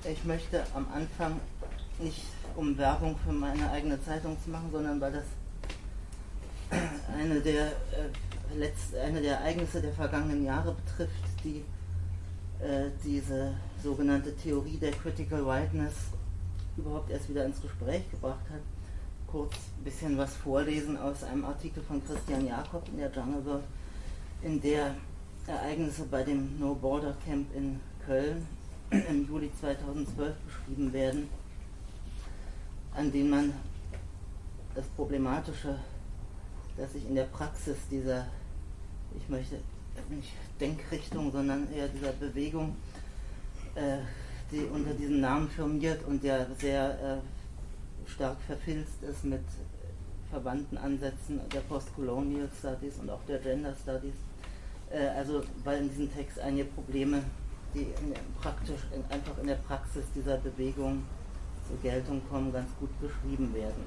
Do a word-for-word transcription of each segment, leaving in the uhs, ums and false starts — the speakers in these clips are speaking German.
Ich möchte am Anfang nicht um Werbung für meine eigene Zeitung zu machen, sondern weil das eine der, äh, letzt, eine der Ereignisse der vergangenen Jahre betrifft, die äh, diese sogenannte Theorie der Critical Whiteness überhaupt erst wieder ins Gespräch gebracht hat. Kurz ein bisschen was vorlesen aus einem Artikel von Christian Jakob in der Jungle World, in der Ereignisse bei dem No Border Camp in Köln im Juli zweitausendzwölf beschrieben werden, an denen man das Problematische, dass sich in der Praxis dieser, ich möchte nicht Denkrichtung, sondern eher dieser Bewegung, äh, die unter diesem Namen firmiert und der sehr äh, stark verfilzt ist mit verwandten Ansätzen der Postcolonial Studies und auch der Gender Studies. Äh, also weil in diesem Text einige Probleme, die in, praktisch, in, einfach in der Praxis dieser Bewegung zur Geltung kommen, ganz gut beschrieben werden.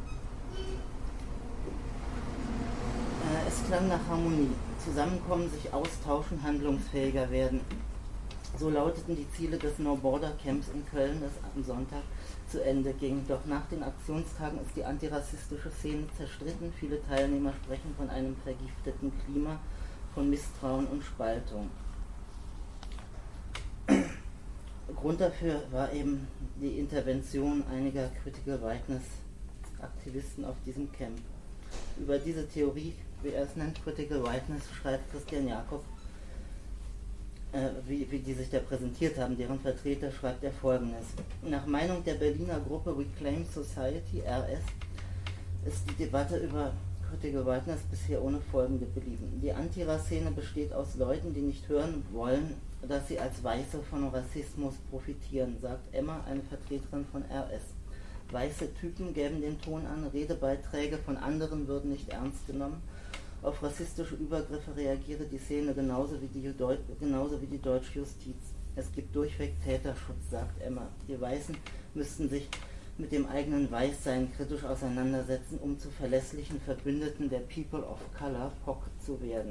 Äh, es klang nach Harmonie. Zusammenkommen, sich austauschen, handlungsfähiger werden. So lauteten die Ziele des No Border Camps in Köln, das am Sonntag zu Ende ging. Doch nach den Aktionstagen ist die antirassistische Szene zerstritten. Viele Teilnehmer sprechen von einem vergifteten Klima, von Misstrauen und Spaltung. Grund dafür war eben die Intervention einiger Critical Whiteness Aktivisten auf diesem Camp. Über diese Theorie, wie er es nennt, Critical Whiteness, schreibt Christian Jakob, äh, wie, wie die sich da präsentiert haben. Deren Vertreter schreibt er Folgendes. Nach Meinung der Berliner Gruppe Reclaim Society, R S, ist die Debatte über Critical Whiteness bisher ohne Folgen geblieben. Die Antira-Szene besteht aus Leuten, die nicht hören wollen, dass sie als Weiße von Rassismus profitieren, sagt Emma, eine Vertreterin von R S. Weiße Typen gäben den Ton an, Redebeiträge von anderen würden nicht ernst genommen. Auf rassistische Übergriffe reagiere die Szene genauso wie die, Deu genauso wie die deutsche Justiz. Es gibt durchweg Täterschutz, sagt Emma. Die Weißen müssten sich mit dem eigenen Weißsein kritisch auseinandersetzen, um zu verlässlichen Verbündeten der People of Color, P O C, zu werden.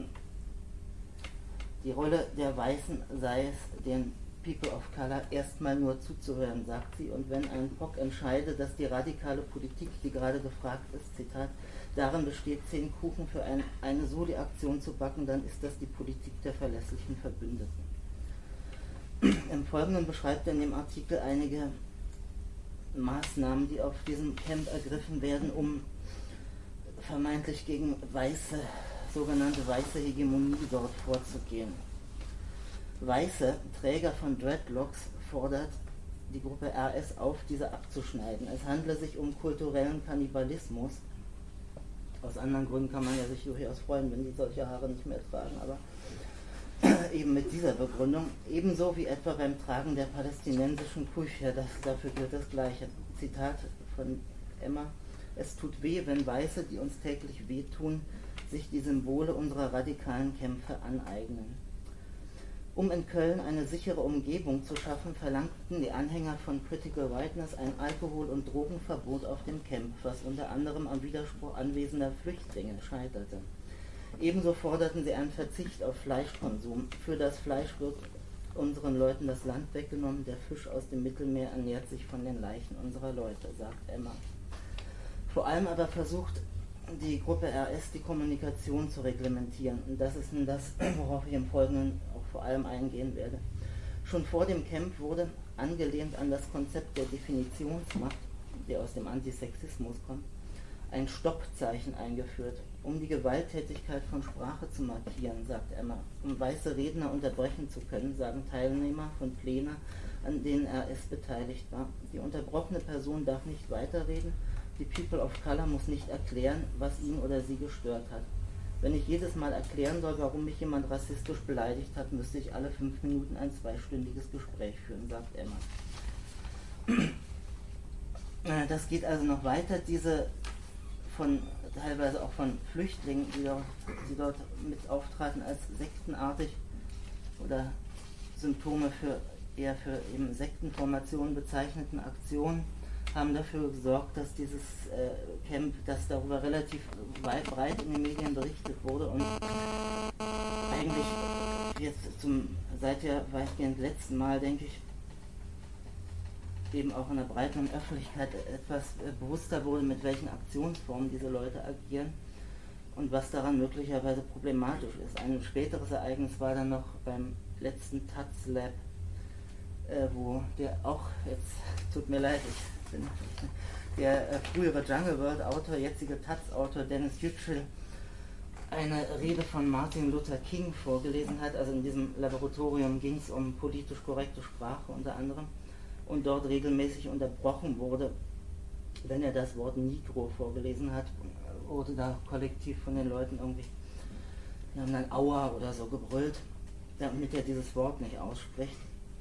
Die Rolle der Weißen sei es, den People of Color erstmal nur zuzuhören, sagt sie, und wenn ein P O C entscheide, dass die radikale Politik, die gerade gefragt ist, Zitat, darin besteht, zehn Kuchen für ein, eine Soli-Aktion zu backen, dann ist das die Politik der verlässlichen Verbündeten. Im Folgenden beschreibt er in dem Artikel einige Maßnahmen, die auf diesem Camp ergriffen werden, um vermeintlich gegen weiße, sogenannte weiße Hegemonie dort vorzugehen. Weiße Träger von Dreadlocks fordert die Gruppe R S auf, diese abzuschneiden. Es handle sich um kulturellen Kannibalismus. Aus anderen Gründen kann man ja sich durchaus freuen, wenn die solche Haare nicht mehr tragen, aber eben mit dieser Begründung, ebenso wie etwa beim Tragen der palästinensischen Kuschia, das, dafür gilt das Gleiche. Zitat von Emma: Es tut weh, wenn Weiße, die uns täglich wehtun, sich die Symbole unserer radikalen Kämpfe aneignen. Um in Köln eine sichere Umgebung zu schaffen, verlangten die Anhänger von Critical Whiteness ein Alkohol- und Drogenverbot auf dem Camp, was unter anderem am Widerspruch anwesender Flüchtlinge scheiterte. Ebenso forderten sie einen Verzicht auf Fleischkonsum. Für das Fleisch wird unseren Leuten das Land weggenommen, der Fisch aus dem Mittelmeer ernährt sich von den Leichen unserer Leute, sagt Emma. Vor allem aber versucht die Gruppe R S die Kommunikation zu reglementieren. Und das ist nun das, worauf ich im Folgenden auch vor allem eingehen werde. Schon vor dem Camp wurde, angelehnt an das Konzept der Definitionsmacht, der aus dem Antisexismus kommt, ein Stoppzeichen eingeführt, um die Gewalttätigkeit von Sprache zu markieren, sagt Emma. Um weiße Redner unterbrechen zu können, sagen Teilnehmer von Plänen, an denen R S beteiligt war. Die unterbrochene Person darf nicht weiterreden. Die People of Color muss nicht erklären, was ihn oder sie gestört hat. Wenn ich jedes Mal erklären soll, warum mich jemand rassistisch beleidigt hat, müsste ich alle fünf Minuten ein zweistündiges Gespräch führen, sagt Emma. Das geht also noch weiter. Diese von teilweise auch von Flüchtlingen, die dort, die dort mit auftraten als sektenartig oder Symptome für eher für eben Sektenformationen bezeichneten Aktionen, haben dafür gesorgt, dass dieses äh, Camp, dass darüber relativ weit, breit in den Medien berichtet wurde und eigentlich jetzt zum seit der weitgehend letzten Mal, denke ich, eben auch in der breiten Öffentlichkeit etwas bewusster wurde, mit welchen Aktionsformen diese Leute agieren und was daran möglicherweise problematisch ist. Ein späteres Ereignis war dann noch beim letzten Taz Lab, äh, wo der auch, jetzt tut mir leid, ich bin der äh, frühere Jungle World Autor, jetzige Taz-Autor Dennis Yücel eine Rede von Martin Luther King vorgelesen hat. Also in diesem Laboratorium ging es um politisch korrekte Sprache unter anderem und dort regelmäßig unterbrochen wurde, wenn er das Wort Negro vorgelesen hat, wurde da kollektiv von den Leuten irgendwie, die haben dann Aua oder so gebrüllt, damit er dieses Wort nicht ausspricht.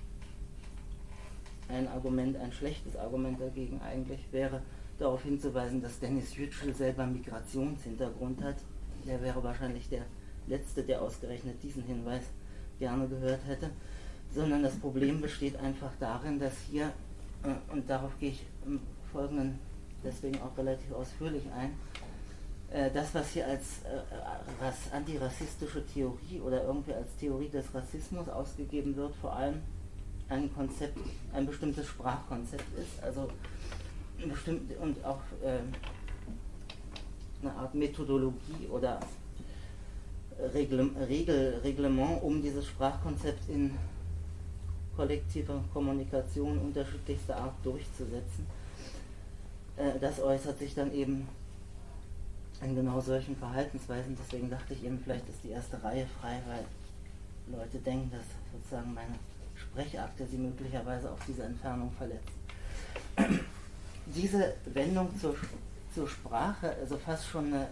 Ein Argument, ein schlechtes Argument dagegen eigentlich wäre, darauf hinzuweisen, dass Dennis Yücel selber Migrationshintergrund hat. Der wäre wahrscheinlich der Letzte, der ausgerechnet diesen Hinweis gerne gehört hätte. Sondern das Problem besteht einfach darin, dass hier, und darauf gehe ich im Folgenden deswegen auch relativ ausführlich ein, das, was hier als äh, antirassistische Theorie oder irgendwie als Theorie des Rassismus ausgegeben wird, vor allem ein Konzept, ein bestimmtes Sprachkonzept ist, also bestimmt und auch äh, eine Art Methodologie oder Regel, Regel, Reglement, um dieses Sprachkonzept in kollektiver Kommunikation unterschiedlichster Art durchzusetzen. Äh, das äußert sich dann eben in genau solchen Verhaltensweisen, deswegen dachte ich eben, vielleicht ist die erste Reihe frei, weil Leute denken, dass sozusagen meine Sprechakte sie möglicherweise auf diese Entfernung verletzt. Diese Wendung zur, zur Sprache, also fast schon eine,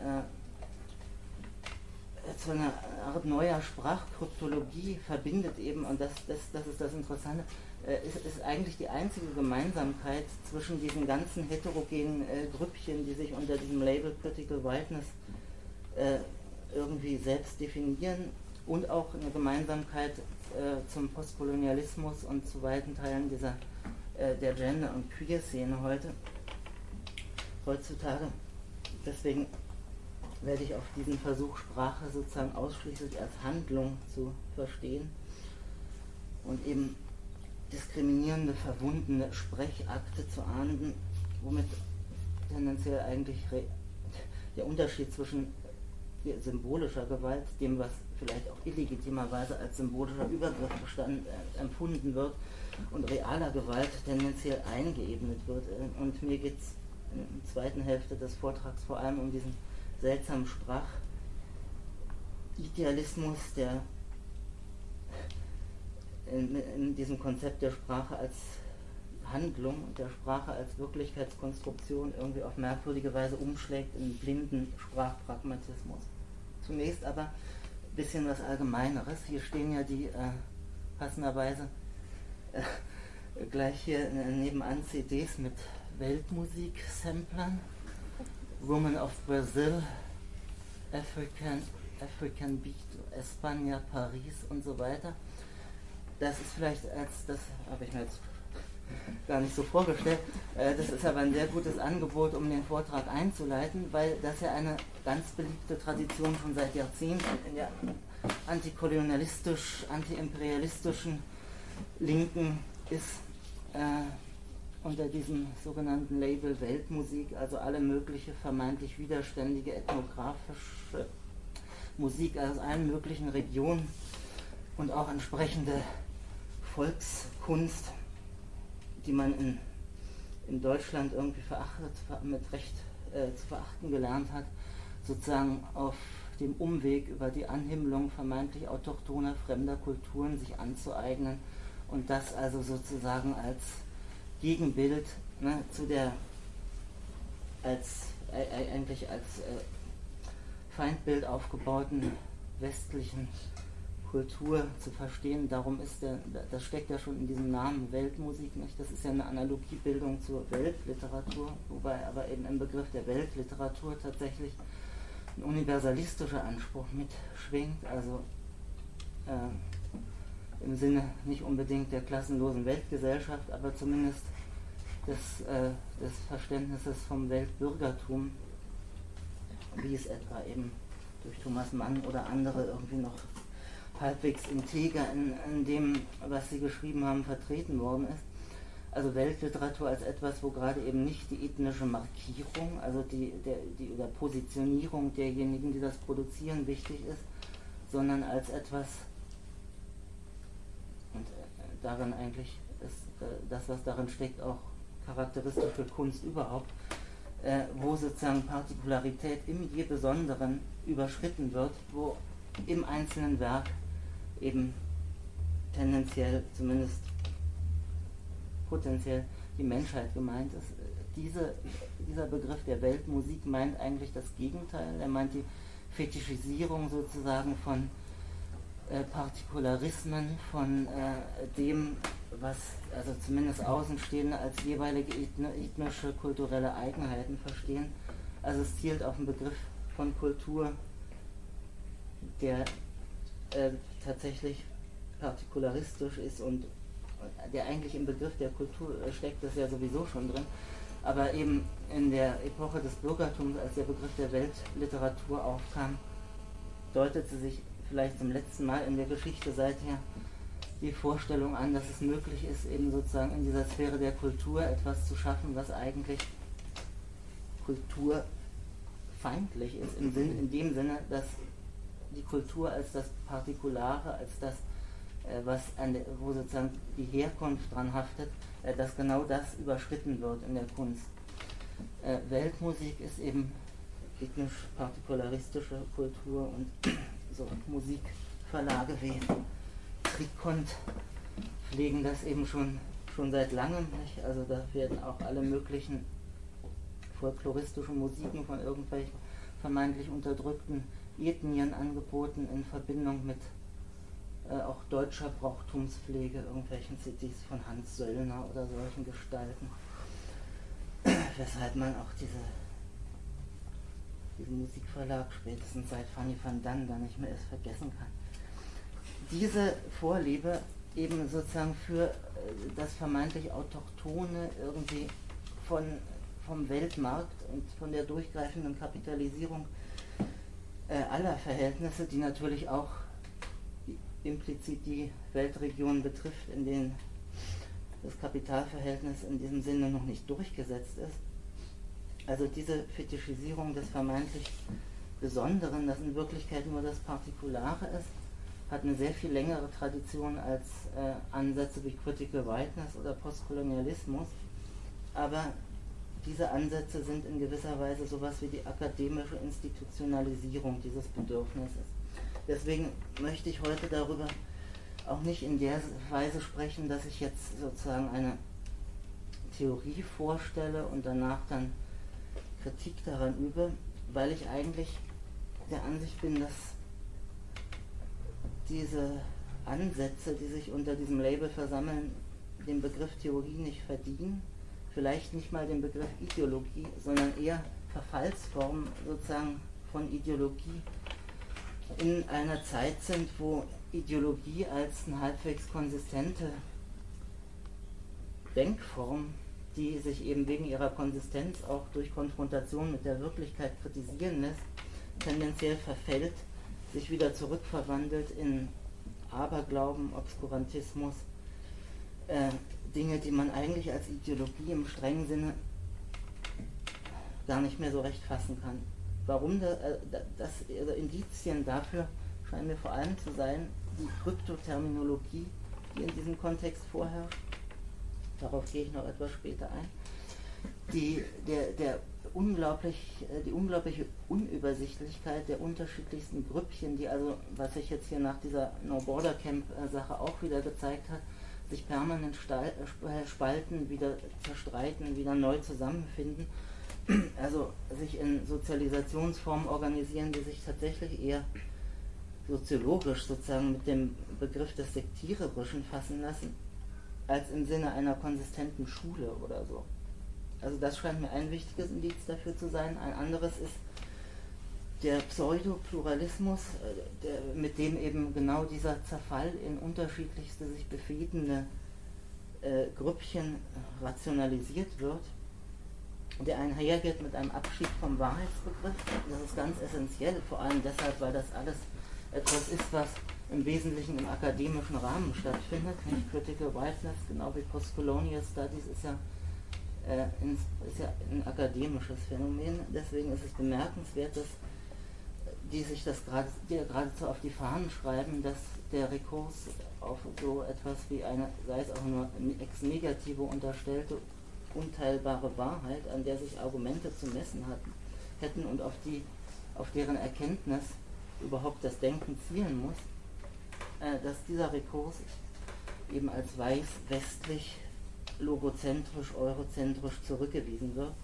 äh, zu einer Art neuer Sprachkryptologie verbindet eben, und das, das, das ist das Interessante, äh, ist, ist eigentlich die einzige Gemeinsamkeit zwischen diesen ganzen heterogenen äh, Grüppchen, die sich unter diesem Label Critical Whiteness äh, irgendwie selbst definieren, und auch eine Gemeinsamkeit äh, zum Postkolonialismus und zu weiten Teilen dieser, äh, der Gender- und Queer-Szene heute, heutzutage. Deswegen werde ich auf diesen Versuch, Sprache sozusagen ausschließlich als Handlung zu verstehen und eben diskriminierende, verwundene Sprechakte zu ahnden, womit tendenziell eigentlich der Unterschied zwischen symbolischer Gewalt, dem was vielleicht auch illegitimerweise als symbolischer Übergriff bestand, äh, empfunden wird, und realer Gewalt tendenziell eingeebnet wird. Und mir geht es in der zweiten Hälfte des Vortrags vor allem um diesen seltsamen Sprachidealismus, der in, in diesem Konzept der Sprache als Handlung und der Sprache als Wirklichkeitskonstruktion irgendwie auf merkwürdige Weise umschlägt in blinden Sprachpragmatismus. Zunächst aber ein bisschen was Allgemeineres. Hier stehen ja die äh, passenderweise äh, gleich hier nebenan C Ds mit Weltmusik-Samplern. Woman of Brazil, African, African Beat, España, Paris und so weiter. Das ist vielleicht als, das habe ich mir jetzt gar nicht so vorgestellt, äh, das ist aber ein sehr gutes Angebot, um den Vortrag einzuleiten, weil das ja eine ganz beliebte Tradition schon seit Jahrzehnten in der antikolonialistisch, antiimperialistischen Linken ist, äh, unter diesem sogenannten Label Weltmusik, also alle mögliche vermeintlich widerständige ethnografische Musik aus allen möglichen Regionen und auch entsprechende Volkskunst, die man in, in Deutschland irgendwie verachtet, mit Recht äh, zu verachten gelernt hat, sozusagen auf dem Umweg über die Anhimmelung vermeintlich autochthoner fremder Kulturen sich anzueignen und das also sozusagen als Gegenbild, ne, zu der als äh, eigentlich als äh, Feindbild aufgebauten westlichen Kultur zu verstehen. Darum ist der, das steckt ja schon in diesem Namen Weltmusik, nicht? Das ist ja eine Analogiebildung zur Weltliteratur, wobei aber eben im Begriff der Weltliteratur tatsächlich ein universalistischer Anspruch mitschwingt, also äh, im Sinne nicht unbedingt der klassenlosen Weltgesellschaft, aber zumindest des, äh, des Verständnisses vom Weltbürgertum, wie es etwa eben durch Thomas Mann oder andere irgendwie noch halbwegs integer in, in dem, was sie geschrieben haben, vertreten worden ist. also Weltliteratur als etwas, wo gerade eben nicht die ethnische Markierung, also die, der, die oder Positionierung derjenigen, die das produzieren, wichtig ist, sondern als etwas, und darin eigentlich ist äh, das, was darin steckt, auch charakteristisch für Kunst überhaupt, äh, wo sozusagen Partikularität im je Besonderen überschritten wird, wo im einzelnen Werk eben tendenziell, zumindest potenziell, die Menschheit gemeint ist. Diese, dieser Begriff der Weltmusik meint eigentlich das Gegenteil. Er meint die Fetischisierung sozusagen von äh, Partikularismen, von äh, dem, was also zumindest Außenstehende als jeweilige ethnische, kulturelle Eigenheiten verstehen. Also es zielt auf einen Begriff von Kultur, der äh, tatsächlich partikularistisch ist und der eigentlich im Begriff der Kultur steckt, das ja sowieso schon drin, aber eben in der Epoche des Bürgertums, als der Begriff der Weltliteratur aufkam, deutete sich vielleicht zum letzten Mal in der Geschichte seither die Vorstellung an, dass es möglich ist, eben sozusagen in dieser Sphäre der Kultur etwas zu schaffen, was eigentlich kulturfeindlich ist, im Sinn, in dem Sinne, dass die Kultur als das Partikulare, als das, äh, was an der, wo sozusagen die Herkunft dran haftet, äh, dass genau das überschritten wird in der Kunst. Äh, Weltmusik ist eben ethnisch-partikularistische Kultur und so Musikverlage wie Trikont pflegen das eben schon, schon seit langem, nicht? Also da werden auch alle möglichen folkloristischen Musiken von irgendwelchen vermeintlich unterdrückten Ethnien angeboten in Verbindung mit äh, auch deutscher Brauchtumspflege, irgendwelchen C Ds von Hans Söllner oder solchen Gestalten, weshalb man auch diese, diesen Musikverlag spätestens seit Fanny van Dan da nicht mehr erst vergessen kann. Diese Vorliebe eben sozusagen für äh, das vermeintlich Autochtone irgendwie von, vom Weltmarkt und von der durchgreifenden Kapitalisierung äh, aller Verhältnisse, die natürlich auch implizit die Weltregionen betrifft, in denen das Kapitalverhältnis in diesem Sinne noch nicht durchgesetzt ist. Also diese Fetischisierung des vermeintlich Besonderen, das in Wirklichkeit nur das Partikulare ist, hat eine sehr viel längere Tradition als äh, Ansätze wie Critical Whiteness oder Postkolonialismus, aber diese Ansätze sind in gewisser Weise sowas wie die akademische Institutionalisierung dieses Bedürfnisses. Deswegen möchte ich heute darüber auch nicht in der Weise sprechen, dass ich jetzt sozusagen eine Theorie vorstelle und danach dann Kritik daran übe, weil ich eigentlich der Ansicht bin, dass diese Ansätze, die sich unter diesem Label versammeln, den Begriff Theorie nicht verdienen, vielleicht nicht mal den Begriff Ideologie, sondern eher Verfallsformen sozusagen von Ideologie in einer Zeit sind, wo Ideologie als eine halbwegs konsistente Denkform, die sich eben wegen ihrer Konsistenz auch durch Konfrontation mit der Wirklichkeit kritisieren lässt, tendenziell verfällt, sich wieder zurückverwandelt in Aberglauben, Obskurantismus, äh, Dinge, die man eigentlich als Ideologie im strengen Sinne gar nicht mehr so recht fassen kann. Warum da, äh, das, also Indizien dafür scheinen mir vor allem zu sein, die Kryptoterminologie, die in diesem Kontext vorherrscht. Darauf gehe ich noch etwas später ein. Die, der, der unglaublich, die unglaubliche Unübersichtlichkeit der unterschiedlichsten Grüppchen, die also, was sich jetzt hier nach dieser No-Border-Camp-Sache auch wieder gezeigt hat, sich permanent spalten, wieder zerstreiten, wieder neu zusammenfinden, also sich in Sozialisationsformen organisieren, die sich tatsächlich eher soziologisch sozusagen mit dem Begriff des Sektiererischen fassen lassen, als im Sinne einer konsistenten Schule oder so. Also das scheint mir ein wichtiges Indiz dafür zu sein. Ein anderes ist der Pseudopluralismus, der, mit dem eben genau dieser Zerfall in unterschiedlichste sich befriedende äh, Grüppchen rationalisiert wird, der einhergeht mit einem Abschied vom Wahrheitsbegriff. Das ist ganz essentiell, vor allem deshalb, weil das alles etwas ist, was im Wesentlichen im akademischen Rahmen stattfindet. Nicht? Critical Whiteness, genau wie Postcolonial Studies, ist ja, äh, ins, ist ja ein akademisches Phänomen. Deswegen ist es bemerkenswert, dass die sich das gerade, die geradezu auf die Fahnen schreiben, dass der Rekurs auf so etwas wie eine, sei es auch nur ex negativo unterstellte, unteilbare Wahrheit, an der sich Argumente zu messen hatten, hätten und auf, die, auf deren Erkenntnis überhaupt das Denken zielen muss, äh, dass dieser Rekurs eben als weiß, westlich, logozentrisch, eurozentrisch zurückgewiesen wird.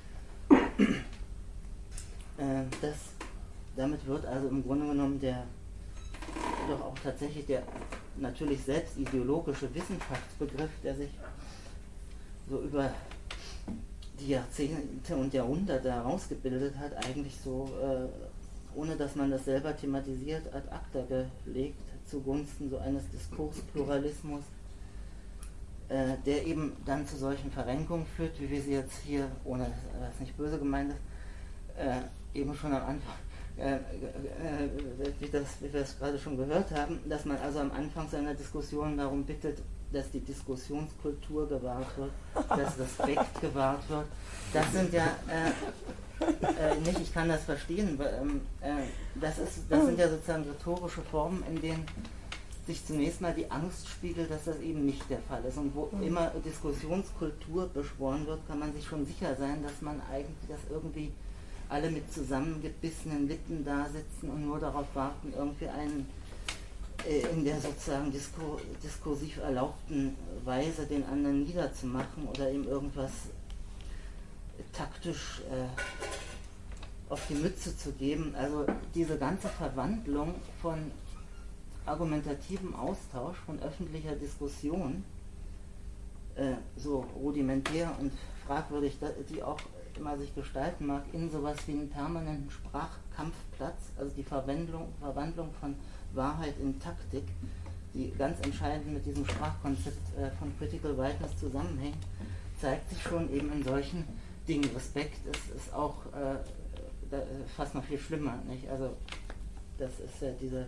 äh, das Damit wird also im Grunde genommen der doch auch tatsächlich der natürlich selbst ideologische Wissenschaftsbegriff, der sich so über die Jahrzehnte und Jahrhunderte herausgebildet hat, eigentlich so, äh, ohne dass man das selber thematisiert, ad acta gelegt, zugunsten so eines Diskurspluralismus, äh, der eben dann zu solchen Verrenkungen führt, wie wir sie jetzt hier, ohne dass es nicht böse gemeint ist, äh, eben schon am Anfang Äh, äh, wie, das, wie wir es gerade schon gehört haben, dass man also am Anfang seiner Diskussion darum bittet, dass die Diskussionskultur gewahrt wird, dass Respekt gewahrt wird. Das sind ja, äh, äh, nicht, ich kann das verstehen, weil, ähm, äh, das, ist, das sind ja sozusagen rhetorische Formen, in denen sich zunächst mal die Angst spiegelt, dass das eben nicht der Fall ist. Und wo immer Diskussionskultur beschworen wird, kann man sich schon sicher sein, dass man eigentlich das irgendwie alle mit zusammengebissenen Lippen da sitzen und nur darauf warten, irgendwie einen äh, in der sozusagen diskur diskursiv erlaubten Weise den anderen niederzumachen oder ihm irgendwas taktisch äh, auf die Mütze zu geben. Also diese ganze Verwandlung von argumentativem Austausch, von öffentlicher Diskussion, äh, so rudimentär und fragwürdig, die auch immer sich gestalten mag, in sowas wie einen permanenten Sprachkampfplatz, also die Verwandlung, Verwandlung von Wahrheit in Taktik, die ganz entscheidend mit diesem Sprachkonzept äh, von Critical Whiteness zusammenhängt, zeigt sich schon eben in solchen Dingen. Respekt ist, ist auch äh, da, fast noch viel schlimmer, nicht? Also das ist ja diese,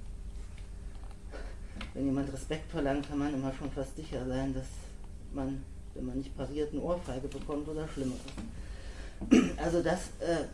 wenn jemand Respekt verlangt, kann man immer schon fast sicher sein, dass man, wenn man nicht pariert, eine Ohrfeige bekommt oder Schlimmeres. Also das, äh,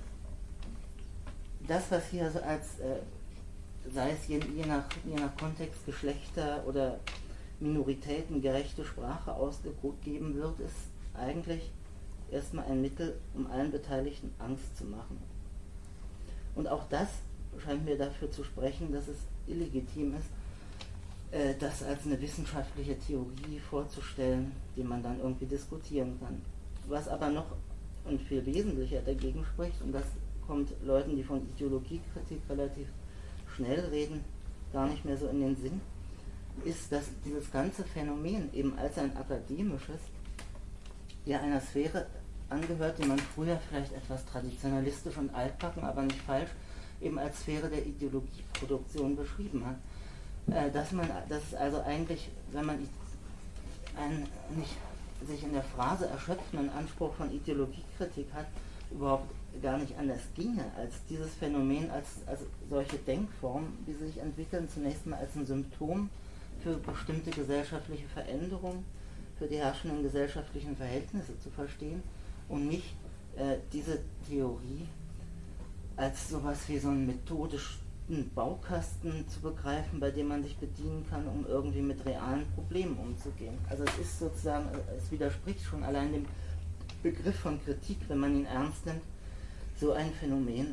das, was hier so als, äh, sei es je, je, nach, je nach Kontext, Geschlechter oder minoritätengerechte Sprache ausgegeben wird, ist eigentlich erstmal ein Mittel, um allen Beteiligten Angst zu machen. Und auch das scheint mir dafür zu sprechen, dass es illegitim ist, äh, das als eine wissenschaftliche Theorie vorzustellen, die man dann irgendwie diskutieren kann. Was aber noch und viel wesentlicher dagegen spricht, und das kommt Leuten, die von Ideologiekritik relativ schnell reden, gar nicht mehr so in den Sinn, ist, dass dieses ganze Phänomen eben als ein akademisches ja einer Sphäre angehört, die man früher vielleicht etwas traditionalistisch und altbacken, aber nicht falsch, eben als Sphäre der Ideologieproduktion beschrieben hat. Äh, dass man, dass es also eigentlich, wenn man einen nicht sich in der Phrase erschöpfenden Anspruch von Ideologiekritik hat, überhaupt gar nicht anders ginge, als dieses Phänomen, als, als solche Denkformen, die sich entwickeln, zunächst mal als ein Symptom für bestimmte gesellschaftliche Veränderungen, für die herrschenden gesellschaftlichen Verhältnisse zu verstehen und nicht äh, diese Theorie als sowas wie so einen methodischen Baukasten zu begreifen, bei dem man sich bedienen kann, um irgendwie mit realen Problemen umzugehen. Also es ist sozusagen, es widerspricht schon allein dem Begriff von Kritik, wenn man ihn ernst nimmt, so ein Phänomen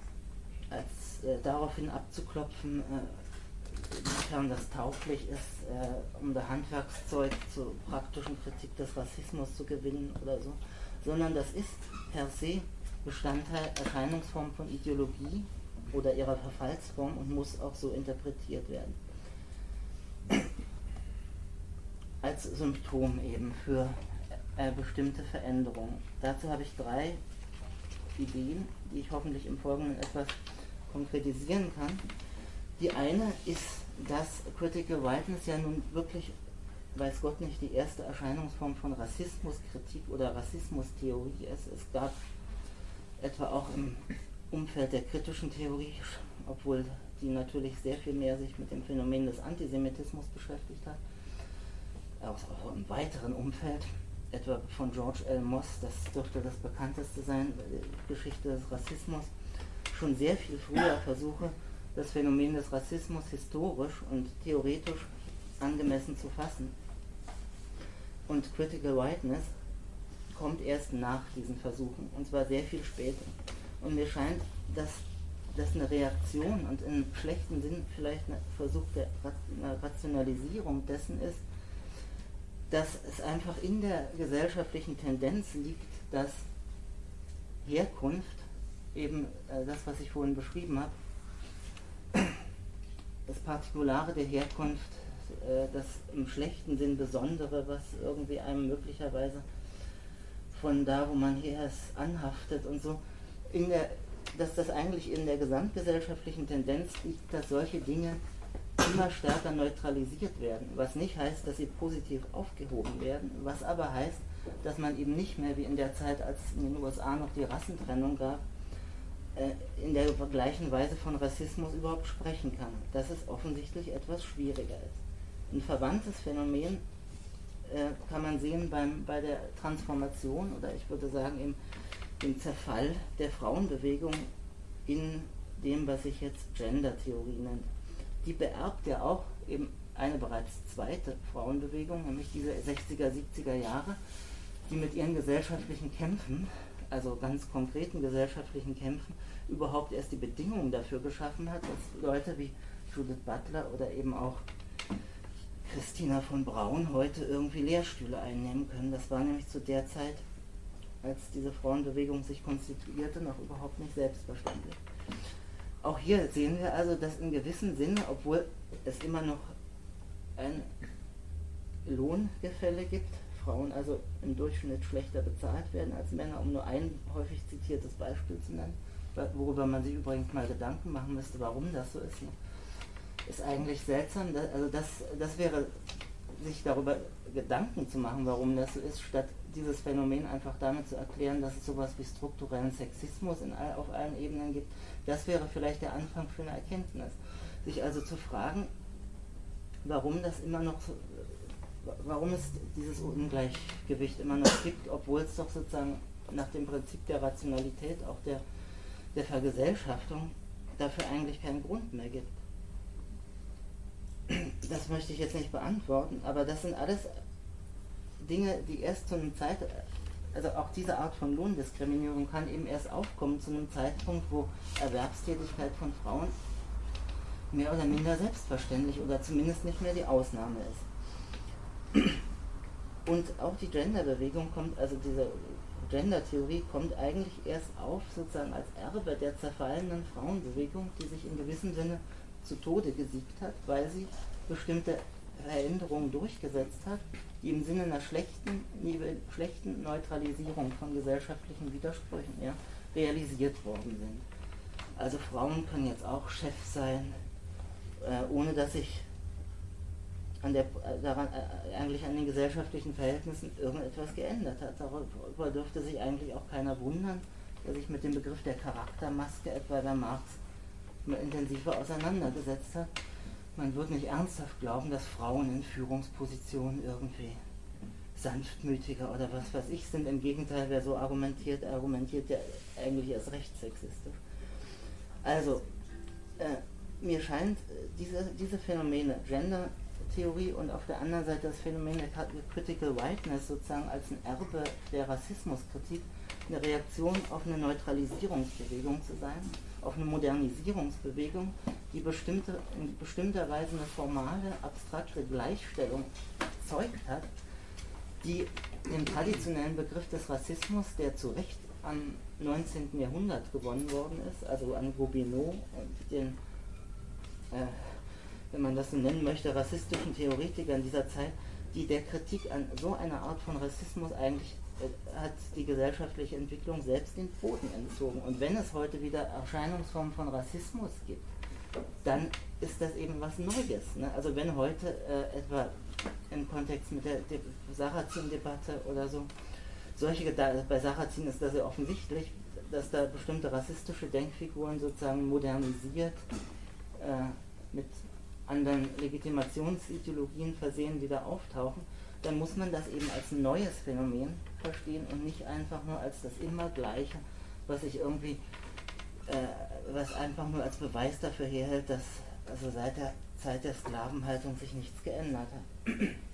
als äh, daraufhin abzuklopfen, äh, inwiefern das tauglich ist, äh, um das Handwerkszeug zur praktischen Kritik des Rassismus zu gewinnen oder so, sondern das ist per se Bestandteil, Erscheinungsform von Ideologie oder ihrer Verfallsform und muss auch so interpretiert werden. Als Symptom eben für äh, bestimmte Veränderungen. Dazu habe ich drei Ideen, die ich hoffentlich im Folgenden etwas konkretisieren kann. Die eine ist, dass Critical Whiteness ja nun wirklich, weiß Gott nicht, die erste Erscheinungsform von Rassismuskritik oder Rassismustheorie ist. Es gab etwa auch im Umfeld der kritischen Theorie, obwohl die natürlich sehr viel mehr sich mit dem Phänomen des Antisemitismus beschäftigt hat, auch im weiteren Umfeld, etwa von George L. Moss, das dürfte das bekannteste sein, die Geschichte des Rassismus, schon sehr viel früher Versuche, das Phänomen des Rassismus historisch und theoretisch angemessen zu fassen. Und Critical Whiteness kommt erst nach diesen Versuchen, und zwar sehr viel später. Und mir scheint, dass das eine Reaktion und im schlechten Sinn vielleicht ein Versuch der einer Rationalisierung dessen ist, dass es einfach in der gesellschaftlichen Tendenz liegt, dass Herkunft, eben äh, das, was ich vorhin beschrieben habe, das Partikulare der Herkunft, äh, das im schlechten Sinn Besondere, was irgendwie einem möglicherweise von da, wo man her ist, anhaftet und so, in der, dass das eigentlich in der gesamtgesellschaftlichen Tendenz liegt, dass solche Dinge immer stärker neutralisiert werden, was nicht heißt, dass sie positiv aufgehoben werden, was aber heißt, dass man eben nicht mehr wie in der Zeit, als es in den U S A noch die Rassentrennung gab, in der gleichen Weise von Rassismus überhaupt sprechen kann, dass es offensichtlich etwas schwieriger ist. Ein verwandtes Phänomen äh, kann man sehen beim, bei der Transformation oder ich würde sagen im, dem Zerfall der Frauenbewegung in dem, was sich jetzt Gender-Theorie nennt. Die beerbt ja auch eben eine bereits zweite Frauenbewegung, nämlich diese sechziger, siebziger Jahre, die mit ihren gesellschaftlichen Kämpfen, also ganz konkreten gesellschaftlichen Kämpfen, überhaupt erst die Bedingungen dafür geschaffen hat, dass Leute wie Judith Butler oder eben auch Christina von Braun heute irgendwie Lehrstühle einnehmen können. Das war nämlich zu der Zeit, als diese Frauenbewegung sich konstituierte, noch überhaupt nicht selbstverständlich. Auch hier sehen wir also, dass in gewissem Sinne, obwohl es immer noch ein Lohngefälle gibt, Frauen also im Durchschnitt schlechter bezahlt werden als Männer, um nur ein häufig zitiertes Beispiel zu nennen, worüber man sich übrigens mal Gedanken machen müsste, warum das so ist. Ist eigentlich seltsam, dass, also das, das wäre, sich darüber Gedanken zu machen, warum das so ist, statt dieses Phänomen einfach damit zu erklären, dass es sowas wie strukturellen Sexismus in all, auf allen Ebenen gibt. Das wäre vielleicht der Anfang für eine Erkenntnis. Sich also zu fragen, warum das immer noch so, warum es dieses Ungleichgewicht immer noch gibt, obwohl es doch sozusagen nach dem Prinzip der Rationalität, auch der, der Vergesellschaftung, dafür eigentlich keinen Grund mehr gibt. Das möchte ich jetzt nicht beantworten, aber das sind alles Dinge, die erst zu einem Zeitpunkt, also auch diese Art von Lohndiskriminierung kann eben erst aufkommen zu einem Zeitpunkt, wo Erwerbstätigkeit von Frauen mehr oder minder selbstverständlich oder zumindest nicht mehr die Ausnahme ist. Und auch die Genderbewegung kommt, also diese Gender-Theorie kommt eigentlich erst auf sozusagen als Erbe der zerfallenen Frauenbewegung, die sich in gewissem Sinne zu Tode gesiegt hat, weil sie bestimmte Veränderungen durchgesetzt hat, die im Sinne einer schlechten, schlechten Neutralisierung von gesellschaftlichen Widersprüchen ja, realisiert worden sind. Also Frauen können jetzt auch Chef sein, äh, ohne dass sich an der, daran, äh, eigentlich an den gesellschaftlichen Verhältnissen irgendetwas geändert hat. Darüber dürfte sich eigentlich auch keiner wundern, der sich mit dem Begriff der Charaktermaske etwa bei Marx mal intensiver auseinandergesetzt hat. Man wird nicht ernsthaft glauben, dass Frauen in Führungspositionen irgendwie sanftmütiger oder was weiß ich sind. Im Gegenteil, wer so argumentiert, argumentiert ja eigentlich erst recht sexistisch. Also, äh, mir scheint diese, diese Phänomene, Gender-Theorie und auf der anderen Seite das Phänomen der Critical Whiteness sozusagen als ein Erbe der Rassismuskritik, eine Reaktion auf eine Neutralisierungsbewegung zu sein, auf eine Modernisierungsbewegung, die bestimmte, in bestimmter Weise eine formale, abstrakte Gleichstellung erzeugt hat, die den traditionellen Begriff des Rassismus, der zu Recht am neunzehnten Jahrhundert gewonnen worden ist, also an Gobineau und den, äh, wenn man das so nennen möchte, rassistischen Theoretikern dieser Zeit, die der Kritik an so einer Art von Rassismus eigentlich äh, hat die gesellschaftliche Entwicklung selbst den Boden entzogen. Und wenn es heute wieder Erscheinungsformen von Rassismus gibt, dann ist das eben was Neues. Ne? Also wenn heute äh, etwa im Kontext mit der, der Sarrazin-Debatte oder so, solche, bei Sarrazin ist das ja offensichtlich, dass da bestimmte rassistische Denkfiguren sozusagen modernisiert äh, mit anderen Legitimationsideologien versehen wieder auftauchen, dann muss man das eben als ein neues Phänomen verstehen und nicht einfach nur als das immer Gleiche, was sich irgendwie, äh, was einfach nur als Beweis dafür herhält, dass also seit der Zeit der Sklavenhaltung sich nichts geändert hat.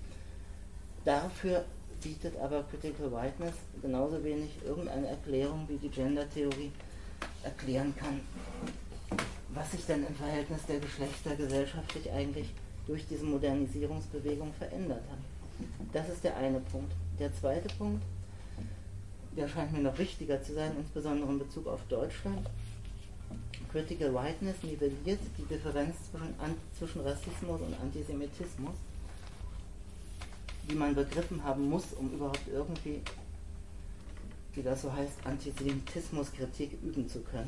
Dafür bietet aber Critical Whiteness genauso wenig irgendeine Erklärung, wie die Gender-Theorie erklären kann, was sich denn im Verhältnis der Geschlechter gesellschaftlich eigentlich durch diese Modernisierungsbewegung verändert hat. Das ist der eine Punkt. Der zweite Punkt, der scheint mir noch wichtiger zu sein, insbesondere in Bezug auf Deutschland. Critical Whiteness nivelliert die Differenz zwischen, zwischen Rassismus und Antisemitismus, die man begriffen haben muss, um überhaupt irgendwie, wie das so heißt, Antisemitismuskritik üben zu können.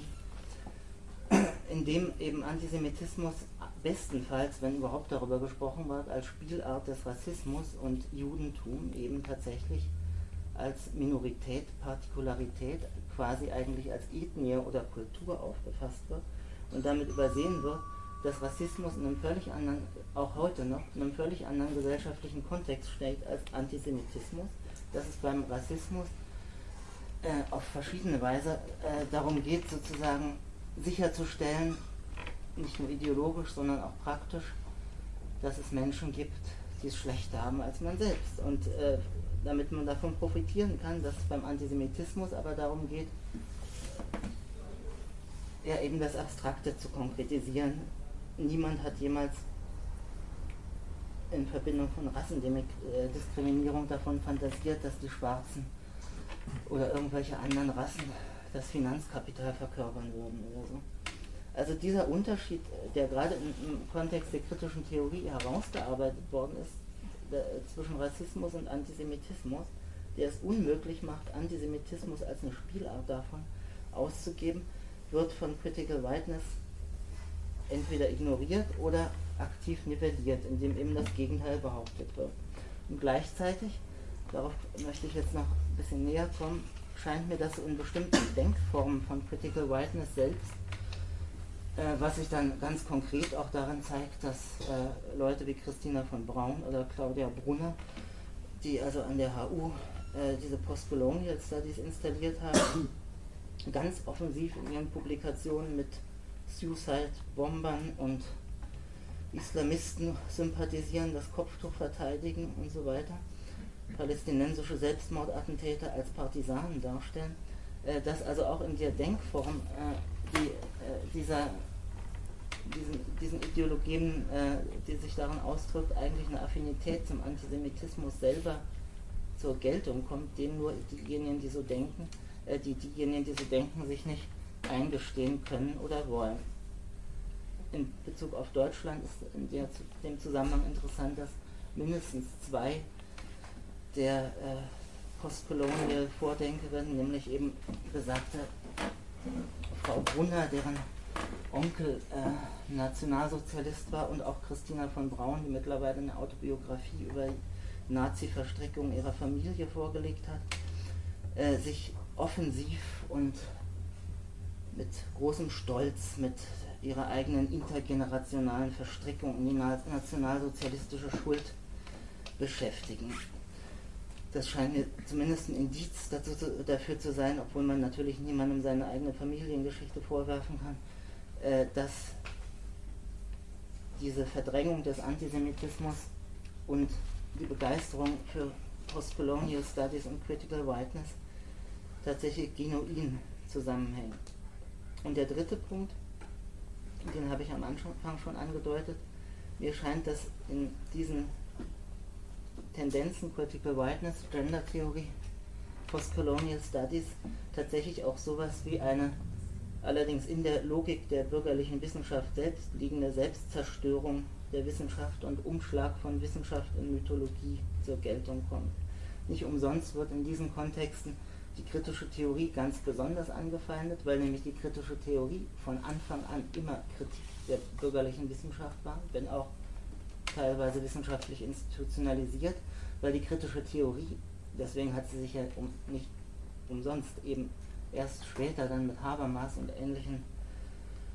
Indem eben Antisemitismus bestenfalls, wenn überhaupt darüber gesprochen wird, als Spielart des Rassismus und Judentum eben tatsächlich als Minorität, Partikularität, quasi eigentlich als Ethnie oder Kultur aufgefasst wird und damit übersehen wird, dass Rassismus in einem völlig anderen, auch heute noch, in einem völlig anderen gesellschaftlichen Kontext steht als Antisemitismus, dass es beim Rassismus äh, auf verschiedene Weise äh, darum geht, sozusagen sicherzustellen, nicht nur ideologisch, sondern auch praktisch, dass es Menschen gibt, die es schlechter haben als man selbst. Und äh, damit man davon profitieren kann, dass es beim Antisemitismus aber darum geht, ja eben das Abstrakte zu konkretisieren. Niemand hat jemals in Verbindung von Rassendiskriminierung davon fantasiert, dass die Schwarzen oder irgendwelche anderen Rassen das Finanzkapital verkörpern würden oder so. Also dieser Unterschied, der gerade im Kontext der kritischen Theorie herausgearbeitet worden ist, der, zwischen Rassismus und Antisemitismus, der es unmöglich macht, Antisemitismus als eine Spielart davon auszugeben, wird von Critical Whiteness entweder ignoriert oder aktiv nivelliert, indem eben das Gegenteil behauptet wird. Und gleichzeitig, darauf möchte ich jetzt noch ein bisschen näher kommen, scheint mir das in bestimmten Denkformen von Critical Whiteness selbst, äh, was sich dann ganz konkret auch darin zeigt, dass äh, Leute wie Christina von Braun oder Claudia Brunner, die also an der H U äh, diese Postcolonial Studies installiert haben, ganz offensiv in ihren Publikationen mit Suicide-Bombern und Islamisten sympathisieren, das Kopftuch verteidigen und so weiter, palästinensische Selbstmordattentäter als Partisanen darstellen, äh, dass also auch in der Denkform äh, die, äh, dieser, diesen, diesen Ideologien, äh, die sich darin ausdrückt, eigentlich eine Affinität zum Antisemitismus selber zur Geltung kommt, den nur diejenigen, die so denken, äh, die diejenigen, die so denken, sich nicht eingestehen können oder wollen. In Bezug auf Deutschland ist in der, dem Zusammenhang interessant, dass mindestens zwei der äh, Postcolonial Vordenkerinnen, nämlich eben besagte Frau Brunner, deren Onkel äh, Nationalsozialist war, und auch Christina von Braun, die mittlerweile eine Autobiografie über Nazi-Verstrickung ihrer Familie vorgelegt hat, äh, sich offensiv und mit großem Stolz mit ihrer eigenen intergenerationalen Verstrickung in die nationalsozialistische Schuld beschäftigen. Das scheint mir zumindest ein Indiz dazu, dafür zu sein, obwohl man natürlich niemandem seine eigene Familiengeschichte vorwerfen kann, äh, dass diese Verdrängung des Antisemitismus und die Begeisterung für Postcolonial Studies und Critical Whiteness tatsächlich genuin zusammenhängen. Und der dritte Punkt, den habe ich am Anfang schon angedeutet, mir scheint, dass in diesen Tendenzen Critical Whiteness, Gender Theory, Postcolonial Studies tatsächlich auch sowas wie eine, allerdings in der Logik der bürgerlichen Wissenschaft selbst liegende Selbstzerstörung der Wissenschaft und Umschlag von Wissenschaft in Mythologie zur Geltung kommt. Nicht umsonst wird in diesen Kontexten die kritische Theorie ganz besonders angefeindet, weil nämlich die kritische Theorie von Anfang an immer Kritik der bürgerlichen Wissenschaft war, wenn auch teilweise wissenschaftlich institutionalisiert, weil die kritische Theorie, deswegen hat sie sich ja um, nicht umsonst eben erst später dann mit Habermas und ähnlichen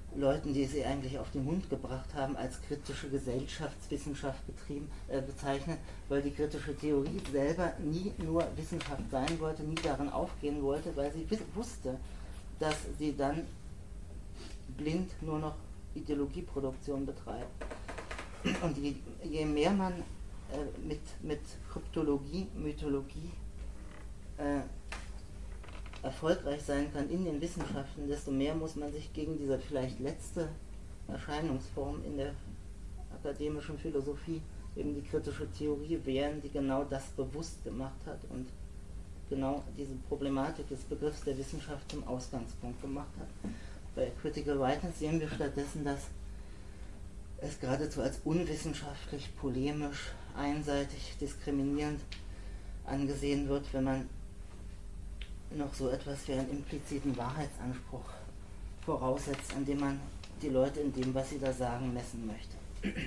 Leuten, die sie eigentlich auf den Mund gebracht haben, als kritische Gesellschaftswissenschaft betrieben, äh, bezeichnet, weil die kritische Theorie selber nie nur Wissenschaft sein wollte, nie darin aufgehen wollte, weil sie wusste, dass sie dann blind nur noch Ideologieproduktion betreibt. Und je, je mehr man äh, mit, mit Kryptologie, Mythologie äh, erfolgreich sein kann in den Wissenschaften, desto mehr muss man sich gegen diese vielleicht letzte Erscheinungsform in der akademischen Philosophie, eben die kritische Theorie, wehren, die genau das bewusst gemacht hat und genau diese Problematik des Begriffs der Wissenschaft zum Ausgangspunkt gemacht hat. Bei Critical Rightness sehen wir stattdessen, dass es geradezu als unwissenschaftlich, polemisch, einseitig, diskriminierend angesehen wird, wenn man noch so etwas wie einen impliziten Wahrheitsanspruch voraussetzt, an dem man die Leute in dem, was sie da sagen, messen möchte.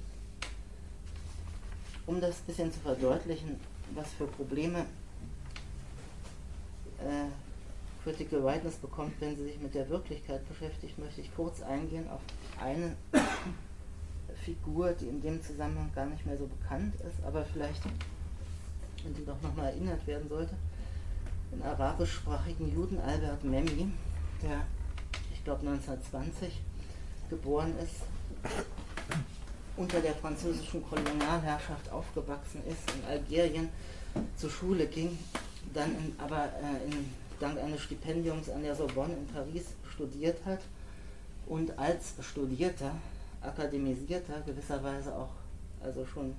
Um das ein bisschen zu verdeutlichen, was für Probleme äh, Critical Rightness bekommt, wenn sie sich mit der Wirklichkeit beschäftigt, möchte ich kurz eingehen auf eine Figur, die in dem Zusammenhang gar nicht mehr so bekannt ist, aber vielleicht, wenn sie doch nochmal erinnert werden sollte, den arabischsprachigen Juden Albert Memmi, der, ich glaube, neunzehnhundertzwanzig geboren ist, unter der französischen Kolonialherrschaft aufgewachsen ist, in Algerien zur Schule ging, dann in, aber äh, in, dank eines Stipendiums an der Sorbonne in Paris studiert hat und als Studierter, akademisierter, gewisserweise auch also schon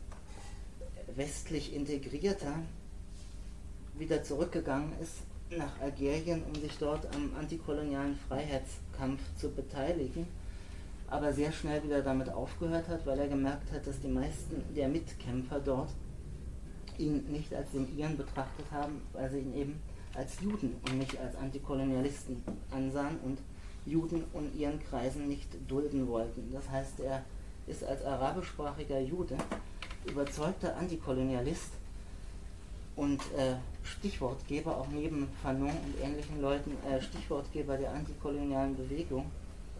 westlich integrierter, wieder zurückgegangen ist nach Algerien, um sich dort am antikolonialen Freiheitskampf zu beteiligen, aber sehr schnell wieder damit aufgehört hat, weil er gemerkt hat, dass die meisten der Mitkämpfer dort ihn nicht als den Iren betrachtet haben, weil sie ihn eben als Juden und nicht als Antikolonialisten ansahen und Juden und ihren Kreisen nicht dulden wollten. Das heißt, er ist als arabischsprachiger Jude überzeugter Antikolonialist und äh, Stichwortgeber, auch neben Fanon und ähnlichen Leuten, äh, Stichwortgeber der antikolonialen Bewegung,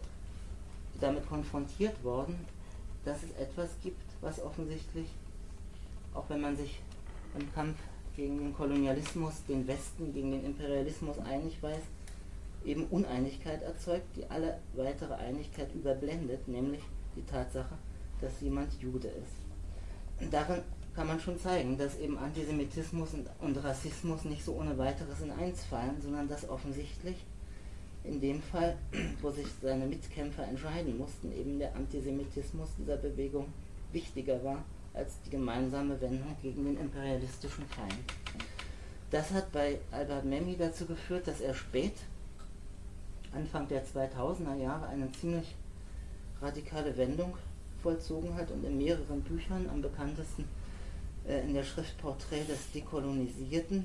damit konfrontiert worden, dass es etwas gibt, was offensichtlich, auch wenn man sich im Kampf gegen den Kolonialismus, den Westen, gegen den Imperialismus einig weiß, eben Uneinigkeit erzeugt, die alle weitere Einigkeit überblendet, nämlich die Tatsache, dass jemand Jude ist. Und darin kann man schon zeigen, dass eben Antisemitismus und, und Rassismus nicht so ohne weiteres in eins fallen, sondern dass offensichtlich in dem Fall, wo sich seine Mitkämpfer entscheiden mussten, eben der Antisemitismus dieser Bewegung wichtiger war als die gemeinsame Wendung gegen den imperialistischen Feind. Das hat bei Albert Memmi dazu geführt, dass er spät, Anfang der zweitausender Jahre, eine ziemlich radikale Wendung vollzogen hat und in mehreren Büchern, am bekanntesten äh, in der Schrift Porträt des Dekolonisierten,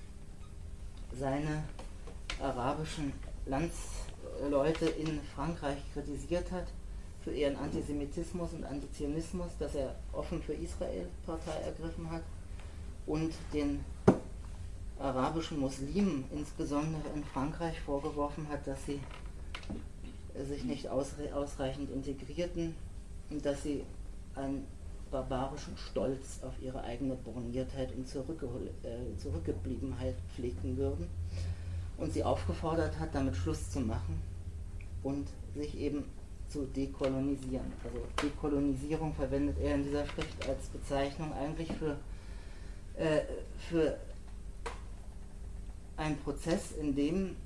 seine arabischen Landsleute in Frankreich kritisiert hat für ihren Antisemitismus und Antizionismus, dass er offen für Israel Partei ergriffen hat und den arabischen Muslimen, insbesondere in Frankreich, vorgeworfen hat, dass sie sich nicht ausreichend integrierten und dass sie einen barbarischen Stolz auf ihre eigene Borniertheit und Zurückge äh, Zurückgebliebenheit pflegten würden und sie aufgefordert hat, damit Schluss zu machen und sich eben zu dekolonisieren. Also Dekolonisierung verwendet er in dieser Schrift als Bezeichnung eigentlich für, äh, für einen Prozess, in dem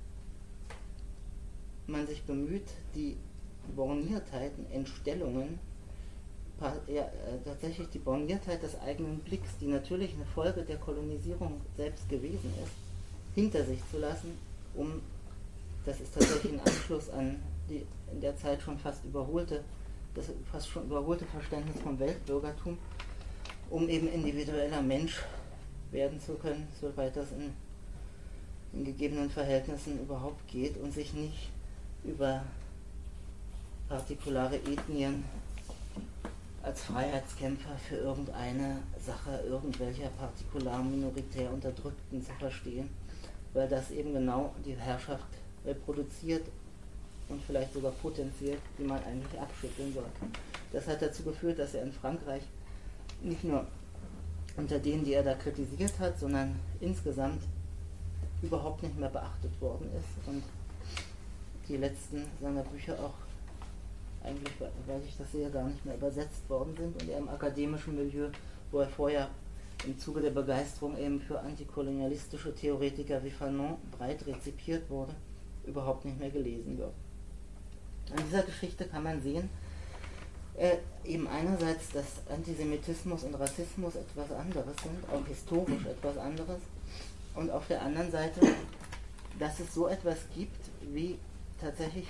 man sich bemüht, die Borniertheiten, Entstellungen, ja, äh, tatsächlich die Borniertheit des eigenen Blicks, die natürlich eine Folge der Kolonisierung selbst gewesen ist, hinter sich zu lassen, um, das ist tatsächlich ein Anschluss an die in der Zeit schon fast überholte, das fast schon überholte Verständnis vom Weltbürgertum, um eben individueller Mensch werden zu können, soweit das in, in gegebenen Verhältnissen überhaupt geht und sich nicht über partikulare Ethnien als Freiheitskämpfer für irgendeine Sache irgendwelcher partikular minoritär Unterdrückten zu verstehen, weil das eben genau die Herrschaft reproduziert und vielleicht sogar potenziell, die man eigentlich abschütteln sollte. Das hat dazu geführt, dass er in Frankreich nicht nur unter denen, die er da kritisiert hat, sondern insgesamt überhaupt nicht mehr beachtet worden ist und die letzten seiner Bücher auch eigentlich, weil ich das sehe, gar nicht mehr übersetzt worden sind und er im akademischen Milieu, wo er vorher im Zuge der Begeisterung eben für antikolonialistische Theoretiker wie Fanon breit rezipiert wurde, überhaupt nicht mehr gelesen wird. An dieser Geschichte kann man sehen, äh, eben einerseits, dass Antisemitismus und Rassismus etwas anderes sind, auch historisch etwas anderes, und auf der anderen Seite, dass es so etwas gibt, wie tatsächlich,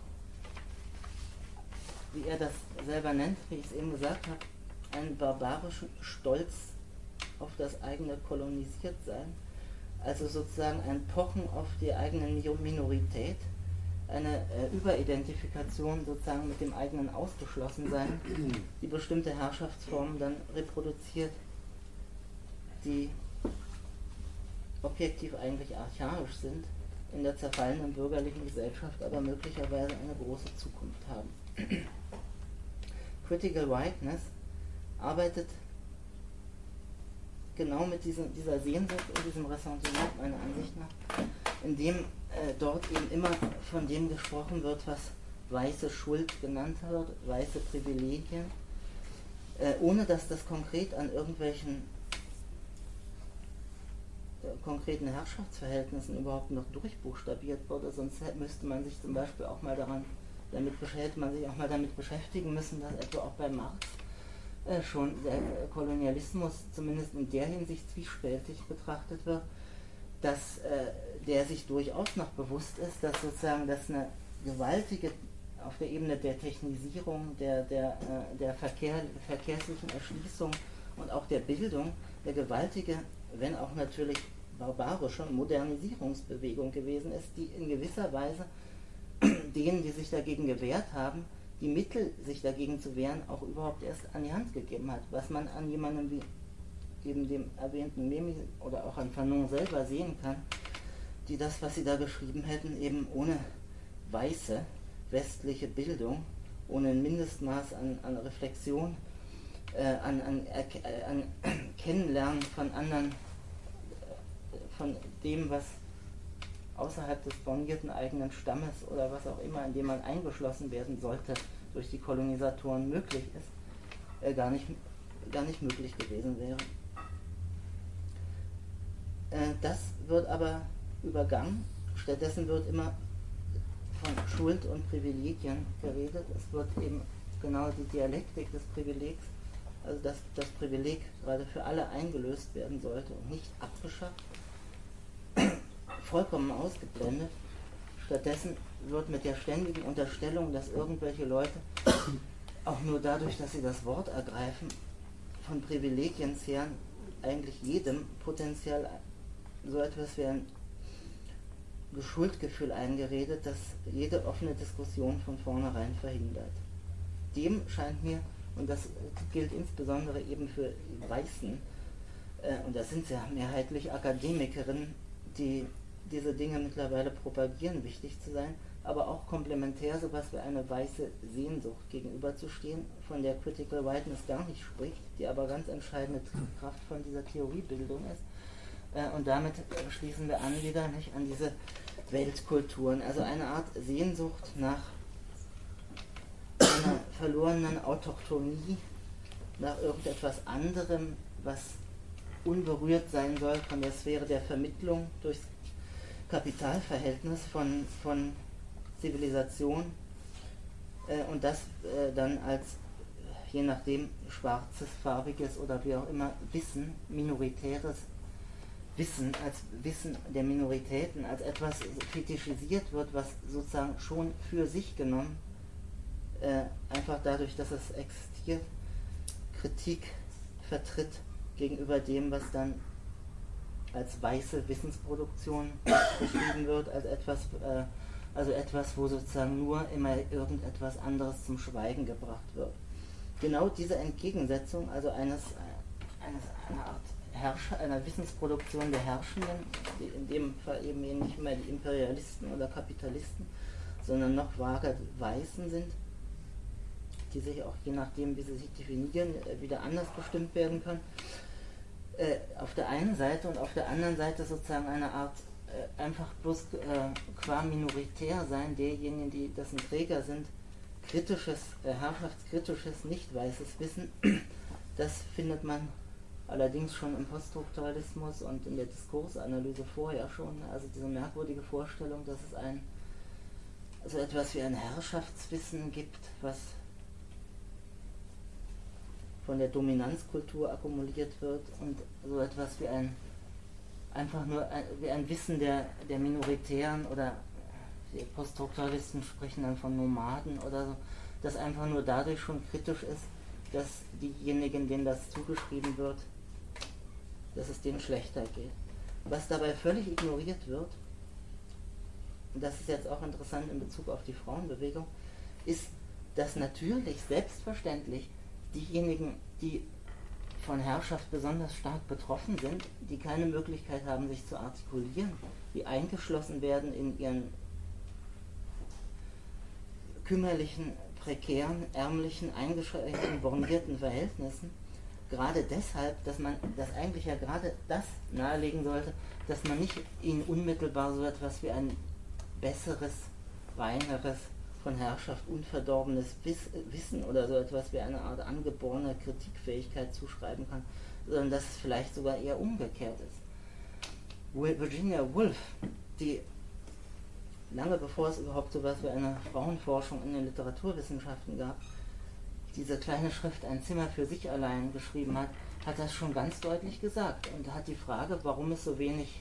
wie er das selber nennt, wie ich es eben gesagt habe, einen barbarischen Stolz auf das eigene Kolonisiertsein, also sozusagen ein Pochen auf die eigene Minorität, eine äh, Überidentifikation sozusagen mit dem eigenen Ausgeschlossensein, die bestimmte Herrschaftsformen dann reproduziert, die objektiv eigentlich archaisch sind, in der zerfallenen bürgerlichen Gesellschaft aber möglicherweise eine große Zukunft haben. Critical Whiteness arbeitet genau mit diesem, dieser Sehnsucht und diesem Ressentiment, meiner Ansicht nach, indem äh, dort eben immer von dem gesprochen wird, was weiße Schuld genannt wird, weiße Privilegien, äh, ohne dass das konkret an irgendwelchen äh, konkreten Herrschaftsverhältnissen überhaupt noch durchbuchstabiert wurde, sonst müsste man sich zum Beispiel auch mal daran, damit hätte man sich auch mal damit beschäftigen müssen, dass etwa auch bei Marx äh, schon der Kolonialismus zumindest in der Hinsicht zwiespältig betrachtet wird, dass äh, der sich durchaus noch bewusst ist, dass sozusagen das eine gewaltige, auf der Ebene der Technisierung, der, der, äh, der Verkehr, verkehrslichen Erschließung und auch der Bildung, der gewaltige, wenn auch natürlich barbarische Modernisierungsbewegung gewesen ist, die in gewisser Weise denen, die sich dagegen gewehrt haben, die Mittel, sich dagegen zu wehren, auch überhaupt erst an die Hand gegeben hat. Was man an jemandem wie eben dem erwähnten Memmi oder auch an Fanon selber sehen kann, die das, was sie da geschrieben hätten, eben ohne weiße westliche Bildung, ohne ein Mindestmaß an, an Reflexion, äh, an, an, äh, an Kennenlernen von anderen, äh, von dem, was außerhalb des bornierten eigenen Stammes oder was auch immer, in dem man eingeschlossen werden sollte, durch die Kolonisatoren möglich ist, äh, gar, nicht, gar nicht möglich gewesen wäre. Äh, das wird aber übergangen, stattdessen wird immer von Schuld und Privilegien geredet. Es wird eben genau die Dialektik des Privilegs, also dass das Privileg gerade für alle eingelöst werden sollte und nicht abgeschafft, vollkommen ausgeblendet. Stattdessen wird mit der ständigen Unterstellung, dass irgendwelche Leute auch nur dadurch, dass sie das Wort ergreifen, von Privilegien zehren, eigentlich jedem potenziell so etwas wie ein Schuldgefühl eingeredet, das jede offene Diskussion von vornherein verhindert. Dem scheint mir, und das gilt insbesondere eben für die Weißen, äh, und das sind ja mehrheitlich Akademikerinnen, die diese Dinge mittlerweile propagieren, wichtig zu sein, aber auch komplementär sowas wie eine weiße Sehnsucht gegenüberzustehen, von der Critical Whiteness gar nicht spricht, die aber ganz entscheidende Kraft von dieser Theoriebildung ist. Äh, und damit schließen wir an wieder nicht, an diese Weltkulturen, also eine Art Sehnsucht nach einer verlorenen Autochtonie, nach irgendetwas anderem, was unberührt sein soll von der Sphäre der Vermittlung durchs Kapitalverhältnis von, von Zivilisation äh, und das äh, dann als, je nachdem, schwarzes, farbiges oder wie auch immer, Wissen, minoritäres Wissen, als Wissen der Minoritäten, als etwas fetischisiert wird, was sozusagen schon für sich genommen, äh, einfach dadurch, dass es existiert, Kritik vertritt gegenüber dem, was dann als weiße Wissensproduktion beschrieben wird, als etwas, äh, also etwas, wo sozusagen nur immer irgendetwas anderes zum Schweigen gebracht wird. Genau diese Entgegensetzung, also eines, eines einer Art Herrscher, einer Wissensproduktion der Herrschenden, die in dem Fall eben nicht mehr die Imperialisten oder Kapitalisten, sondern noch vager Weißen sind, die sich auch je nachdem, wie sie sich definieren, wieder anders bestimmt werden können. Äh, auf der einen Seite und auf der anderen Seite sozusagen eine Art äh, einfach bloß äh, qua minoritär sein, derjenigen, die dessen Träger sind, kritisches, äh, herrschaftskritisches, nicht weißes Wissen, das findet man allerdings schon im Poststrukturalismus und in der Diskursanalyse vorher schon, also diese merkwürdige Vorstellung, dass es ein, also etwas wie ein Herrschaftswissen gibt, was von der Dominanzkultur akkumuliert wird und so etwas wie ein, einfach nur ein, wie ein Wissen der, der Minoritären oder die Poststrukturalisten sprechen dann von Nomaden oder so, das einfach nur dadurch schon kritisch ist, dass diejenigen, denen das zugeschrieben wird, dass es denen schlechter geht. Was dabei völlig ignoriert wird, und das ist jetzt auch interessant in Bezug auf die Frauenbewegung, ist, dass natürlich selbstverständlich diejenigen, die von Herrschaft besonders stark betroffen sind, die keine Möglichkeit haben, sich zu artikulieren, die eingeschlossen werden in ihren kümmerlichen, prekären, ärmlichen, eingeschränkten, bornierten Verhältnissen, gerade deshalb, dass man, dass eigentlich ja gerade das nahelegen sollte, dass man nicht ihnen unmittelbar so etwas wie ein besseres, reineres, von Herrschaft unverdorbenes Wissen oder so etwas wie eine Art angeborene Kritikfähigkeit zuschreiben kann, sondern dass es vielleicht sogar eher umgekehrt ist. Virginia Woolf, die lange bevor es überhaupt so etwas wie eine Frauenforschung in den Literaturwissenschaften gab, diese kleine Schrift Ein Zimmer für sich allein geschrieben hat, hat das schon ganz deutlich gesagt und hat die Frage, warum es so wenig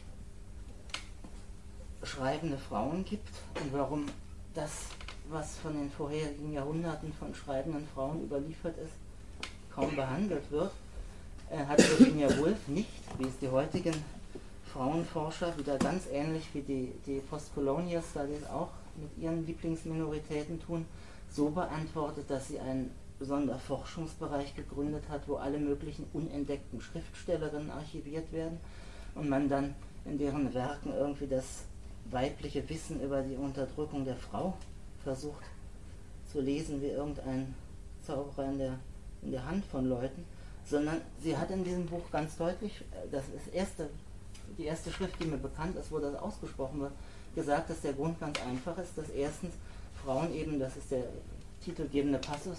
schreibende Frauen gibt und warum das, was von den vorherigen Jahrhunderten von schreibenden Frauen überliefert ist, kaum behandelt wird, äh, hat Virginia Woolf nicht, wie es die heutigen Frauenforscher wieder ganz ähnlich wie die, die Postcolonial Studies auch mit ihren Lieblingsminoritäten tun, so beantwortet, dass sie einen Sonderforschungsbereich gegründet hat, wo alle möglichen unentdeckten Schriftstellerinnen archiviert werden und man dann in deren Werken irgendwie das weibliche Wissen über die Unterdrückung der Frau versucht zu lesen wie irgendein Zauberer in der, in der Hand von Leuten, sondern sie hat in diesem Buch ganz deutlich, das ist erste, die erste Schrift, die mir bekannt ist, wo das ausgesprochen wird, gesagt, dass der Grund ganz einfach ist, dass erstens Frauen eben, das ist der titelgebende Passus,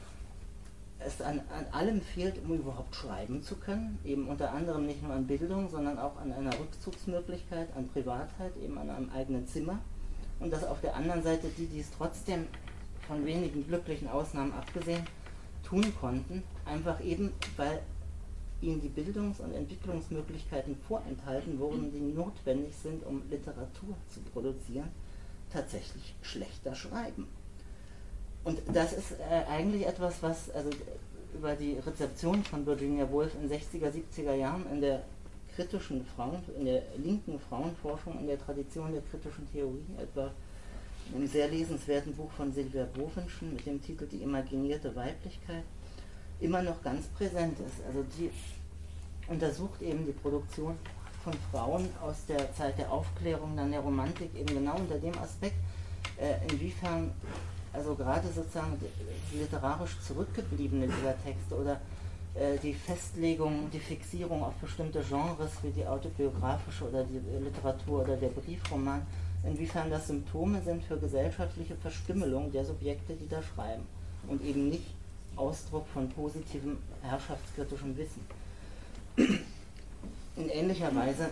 es an, an allem fehlt, um überhaupt schreiben zu können, eben unter anderem nicht nur an Bildung, sondern auch an einer Rückzugsmöglichkeit, an Privatheit, eben an einem eigenen Zimmer. Und dass auf der anderen Seite die, die es trotzdem von wenigen glücklichen Ausnahmen abgesehen tun konnten, einfach eben, weil ihnen die Bildungs- und Entwicklungsmöglichkeiten vorenthalten wurden, die notwendig sind, um Literatur zu produzieren, tatsächlich schlechter schreiben. Und das ist äh, eigentlich etwas, was also über die Rezeption von Virginia Woolf in sechziger, siebziger Jahren in der kritischen Frauen, in der linken Frauenforschung, in der Tradition der kritischen Theorie, etwa in einem sehr lesenswerten Buch von Sylvia Bovenschen mit dem Titel Die imaginierte Weiblichkeit, immer noch ganz präsent ist. Also die untersucht eben die Produktion von Frauen aus der Zeit der Aufklärung, dann der Romantik, eben genau unter dem Aspekt, äh, inwiefern also gerade sozusagen die literarisch zurückgebliebene dieser Texte oder äh, die Festlegung, die Fixierung auf bestimmte Genres wie die autobiografische oder die Literatur oder der Briefroman, inwiefern das Symptome sind für gesellschaftliche Verstümmelung der Subjekte, die da schreiben und eben nicht Ausdruck von positivem herrschaftskritischem Wissen. In ähnlicher Weise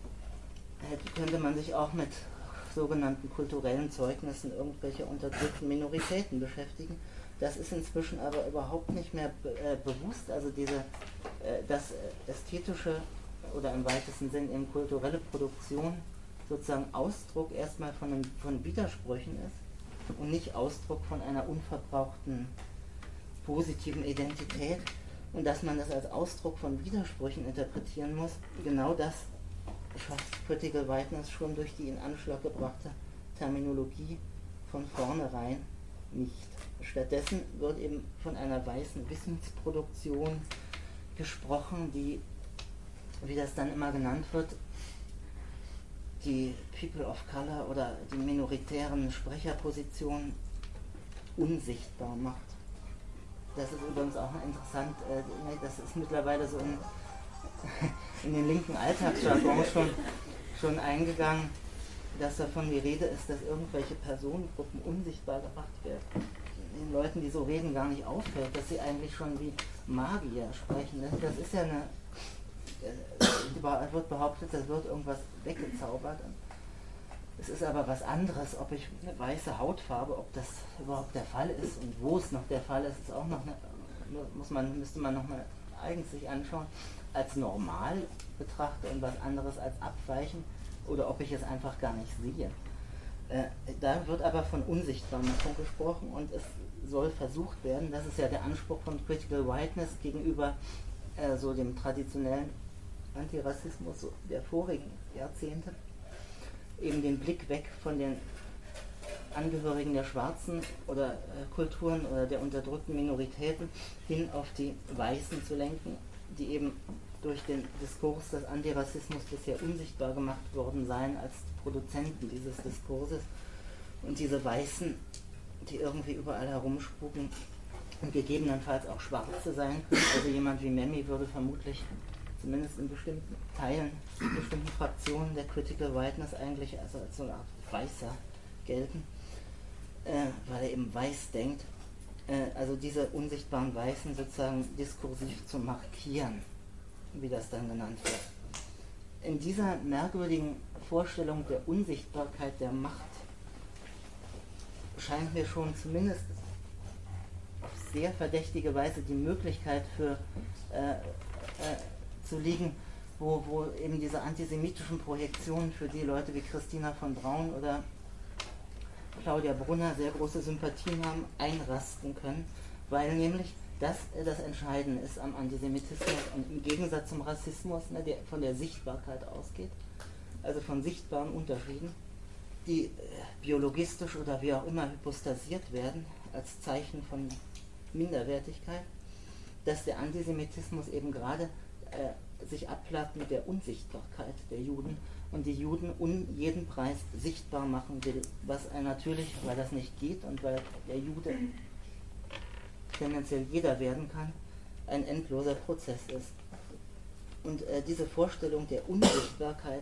könnte man sich auch mit sogenannten kulturellen Zeugnissen irgendwelcher unterdrückten Minoritäten beschäftigen. Das ist inzwischen aber überhaupt nicht mehr be äh, bewusst, also diese, äh, dass ästhetische oder im weitesten Sinn eben kulturelle Produktion sozusagen Ausdruck erstmal von, einem, von Widersprüchen ist und nicht Ausdruck von einer unverbrauchten positiven Identität und dass man das als Ausdruck von Widersprüchen interpretieren muss, genau das schafft Critical Whiteness schon durch die in Anschlag gebrachte Terminologie von vornherein nicht. Stattdessen wird eben von einer weißen Wissensproduktion gesprochen, die, wie das dann immer genannt wird, die People of Color oder die minoritären Sprecherpositionen unsichtbar macht. Das ist übrigens auch interessant, äh, das ist mittlerweile so in, in den linken Alltagsjargon schon, schon eingegangen, dass davon die Rede ist, dass irgendwelche Personengruppen unsichtbar gemacht werden. Den Leuten, die so reden, gar nicht auffällt, dass sie eigentlich schon wie Magier sprechen. Das ist ja eine, es wird behauptet, da wird irgendwas weggezaubert. Es ist aber was anderes, ob ich eine weiße Hautfarbe, ob das überhaupt der Fall ist und wo es noch der Fall ist, ist auch noch eine, muss man, müsste man nochmal eigens sich anschauen, als normal betrachte und was anderes als abweichen oder ob ich es einfach gar nicht sehe. Äh, da wird aber von Unsichtbarmachung gesprochen und es soll versucht werden, das ist ja der Anspruch von Critical Whiteness gegenüber äh, so dem traditionellen Antirassismus so der vorigen Jahrzehnte, eben den Blick weg von den Angehörigen der schwarzen oder äh, Kulturen oder der unterdrückten Minoritäten hin auf die Weißen zu lenken, die eben durch den Diskurs des Antirassismus bisher unsichtbar gemacht worden seien als Produzenten dieses Diskurses und diese Weißen, die irgendwie überall herumspuken und gegebenenfalls auch Schwarze sein können. Also jemand wie Memmi würde vermutlich zumindest in bestimmten Teilen, in bestimmten Fraktionen der Critical Whiteness eigentlich also als so eine Art Weißer gelten, äh, weil er eben weiß denkt. Äh, also diese unsichtbaren Weißen sozusagen diskursiv zu markieren, wie das dann genannt wird. In dieser merkwürdigen Vorstellung der Unsichtbarkeit der Macht scheint mir schon zumindest auf sehr verdächtige Weise die Möglichkeit für äh, äh, zu liegen, wo, wo eben diese antisemitischen Projektionen, für die Leute wie Christina von Braun oder Claudia Brunner sehr große Sympathien haben, einrasten können, weil nämlich das das Entscheidende ist am Antisemitismus und im Gegensatz zum Rassismus, ne, der von der Sichtbarkeit ausgeht, also von sichtbaren Unterschieden, die äh, biologistisch oder wie auch immer hypostasiert werden als Zeichen von Minderwertigkeit, dass der Antisemitismus eben gerade äh, sich abplagt mit der Unsichtbarkeit der Juden und die Juden um jeden Preis sichtbar machen will, was er natürlich, weil das nicht geht und weil der Jude tendenziell jeder werden kann, ein endloser Prozess ist. Und äh, diese Vorstellung der Unsichtbarkeit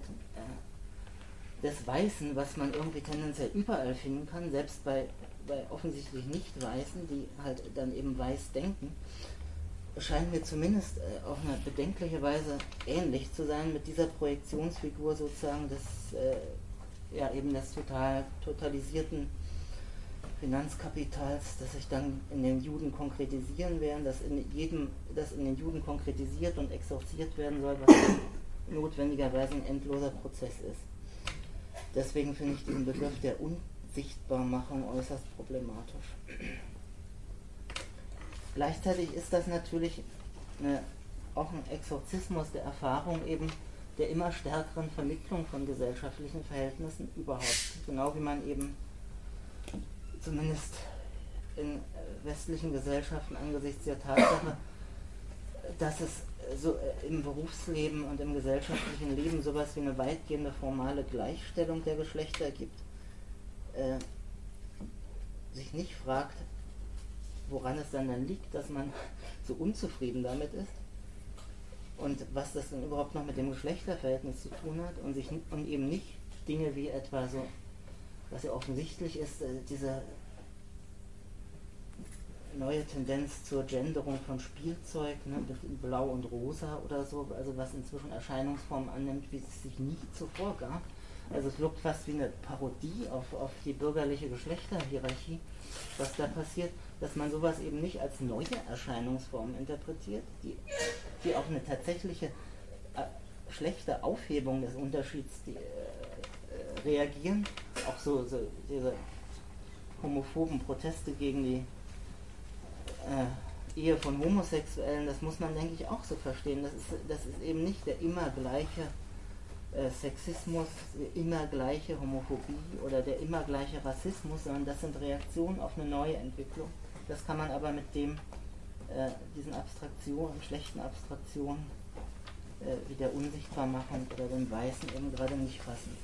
äh, des Weißen, was man irgendwie tendenziell überall finden kann, selbst bei, bei offensichtlich Nicht-Weißen, die halt dann eben weiß denken, scheint mir zumindest äh, auf eine bedenkliche Weise ähnlich zu sein mit dieser Projektionsfigur sozusagen des, äh, ja eben des total totalisierten Finanzkapitals, das sich dann in den Juden konkretisieren werden, das in jedem, das in den Juden konkretisiert und exorziert werden soll, was notwendigerweise ein endloser Prozess ist. Deswegen finde ich diesen Begriff der Unsichtbarmachung äußerst problematisch. Gleichzeitig ist das natürlich eine, auch ein Exorzismus der Erfahrung eben der immer stärkeren Vermittlung von gesellschaftlichen Verhältnissen überhaupt, genau wie man eben zumindest in westlichen Gesellschaften angesichts der Tatsache, dass es so im Berufsleben und im gesellschaftlichen Leben sowas wie eine weitgehende formale Gleichstellung der Geschlechter gibt, äh, sich nicht fragt, woran es dann, dann liegt, dass man so unzufrieden damit ist und was das dann überhaupt noch mit dem Geschlechterverhältnis zu tun hat und, sich, und eben nicht Dinge wie etwa so, was ja offensichtlich ist, äh, diese neue Tendenz zur Genderung von Spielzeug, ne, mit Blau und Rosa oder so, also was inzwischen Erscheinungsformen annimmt, wie es sich nie zuvor gab. Also es wirkt fast wie eine Parodie auf, auf die bürgerliche Geschlechterhierarchie, was da passiert, dass man sowas eben nicht als neue Erscheinungsform interpretiert, die, die auf eine tatsächliche äh, schlechte Aufhebung des Unterschieds die, äh, reagieren, auch so, so diese homophoben Proteste gegen die äh, Ehe von Homosexuellen, das muss man, denke ich, auch so verstehen. Das ist, das ist eben nicht der immer gleiche äh, Sexismus, die immer gleiche Homophobie oder der immer gleiche Rassismus, sondern das sind Reaktionen auf eine neue Entwicklung. Das kann man aber mit dem, äh, diesen Abstraktionen, schlechten Abstraktionen äh, wie der Unsichtbarmachung oder dem Weißen eben gerade nicht fassen.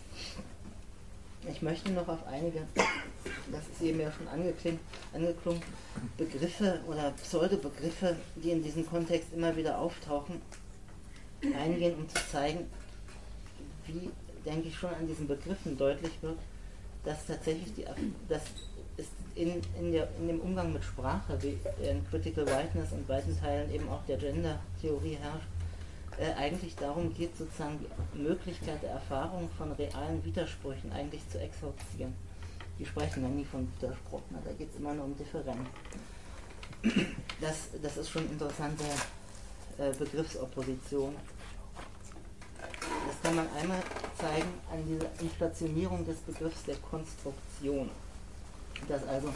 Ich möchte noch auf einige, das ist eben ja schon angeklingt, angeklungen, Begriffe oder Pseudobegriffe, die in diesem Kontext immer wieder auftauchen, eingehen, um zu zeigen, wie, denke ich, schon an diesen Begriffen deutlich wird, dass tatsächlich die, dass es in, in, der, in dem Umgang mit Sprache, wie in Critical Whiteness und weiten Teilen eben auch der Gender-Theorie herrscht, Äh, eigentlich darum geht, sozusagen die Möglichkeit der Erfahrung von realen Widersprüchen eigentlich zu exorzieren. Die sprechen ja nie von Widerspruch, ne? Da geht es immer nur um Differenz. Das, das ist schon interessante äh, Begriffsopposition. Das kann man einmal zeigen an dieser Inflationierung des Begriffs der Konstruktion. Dass also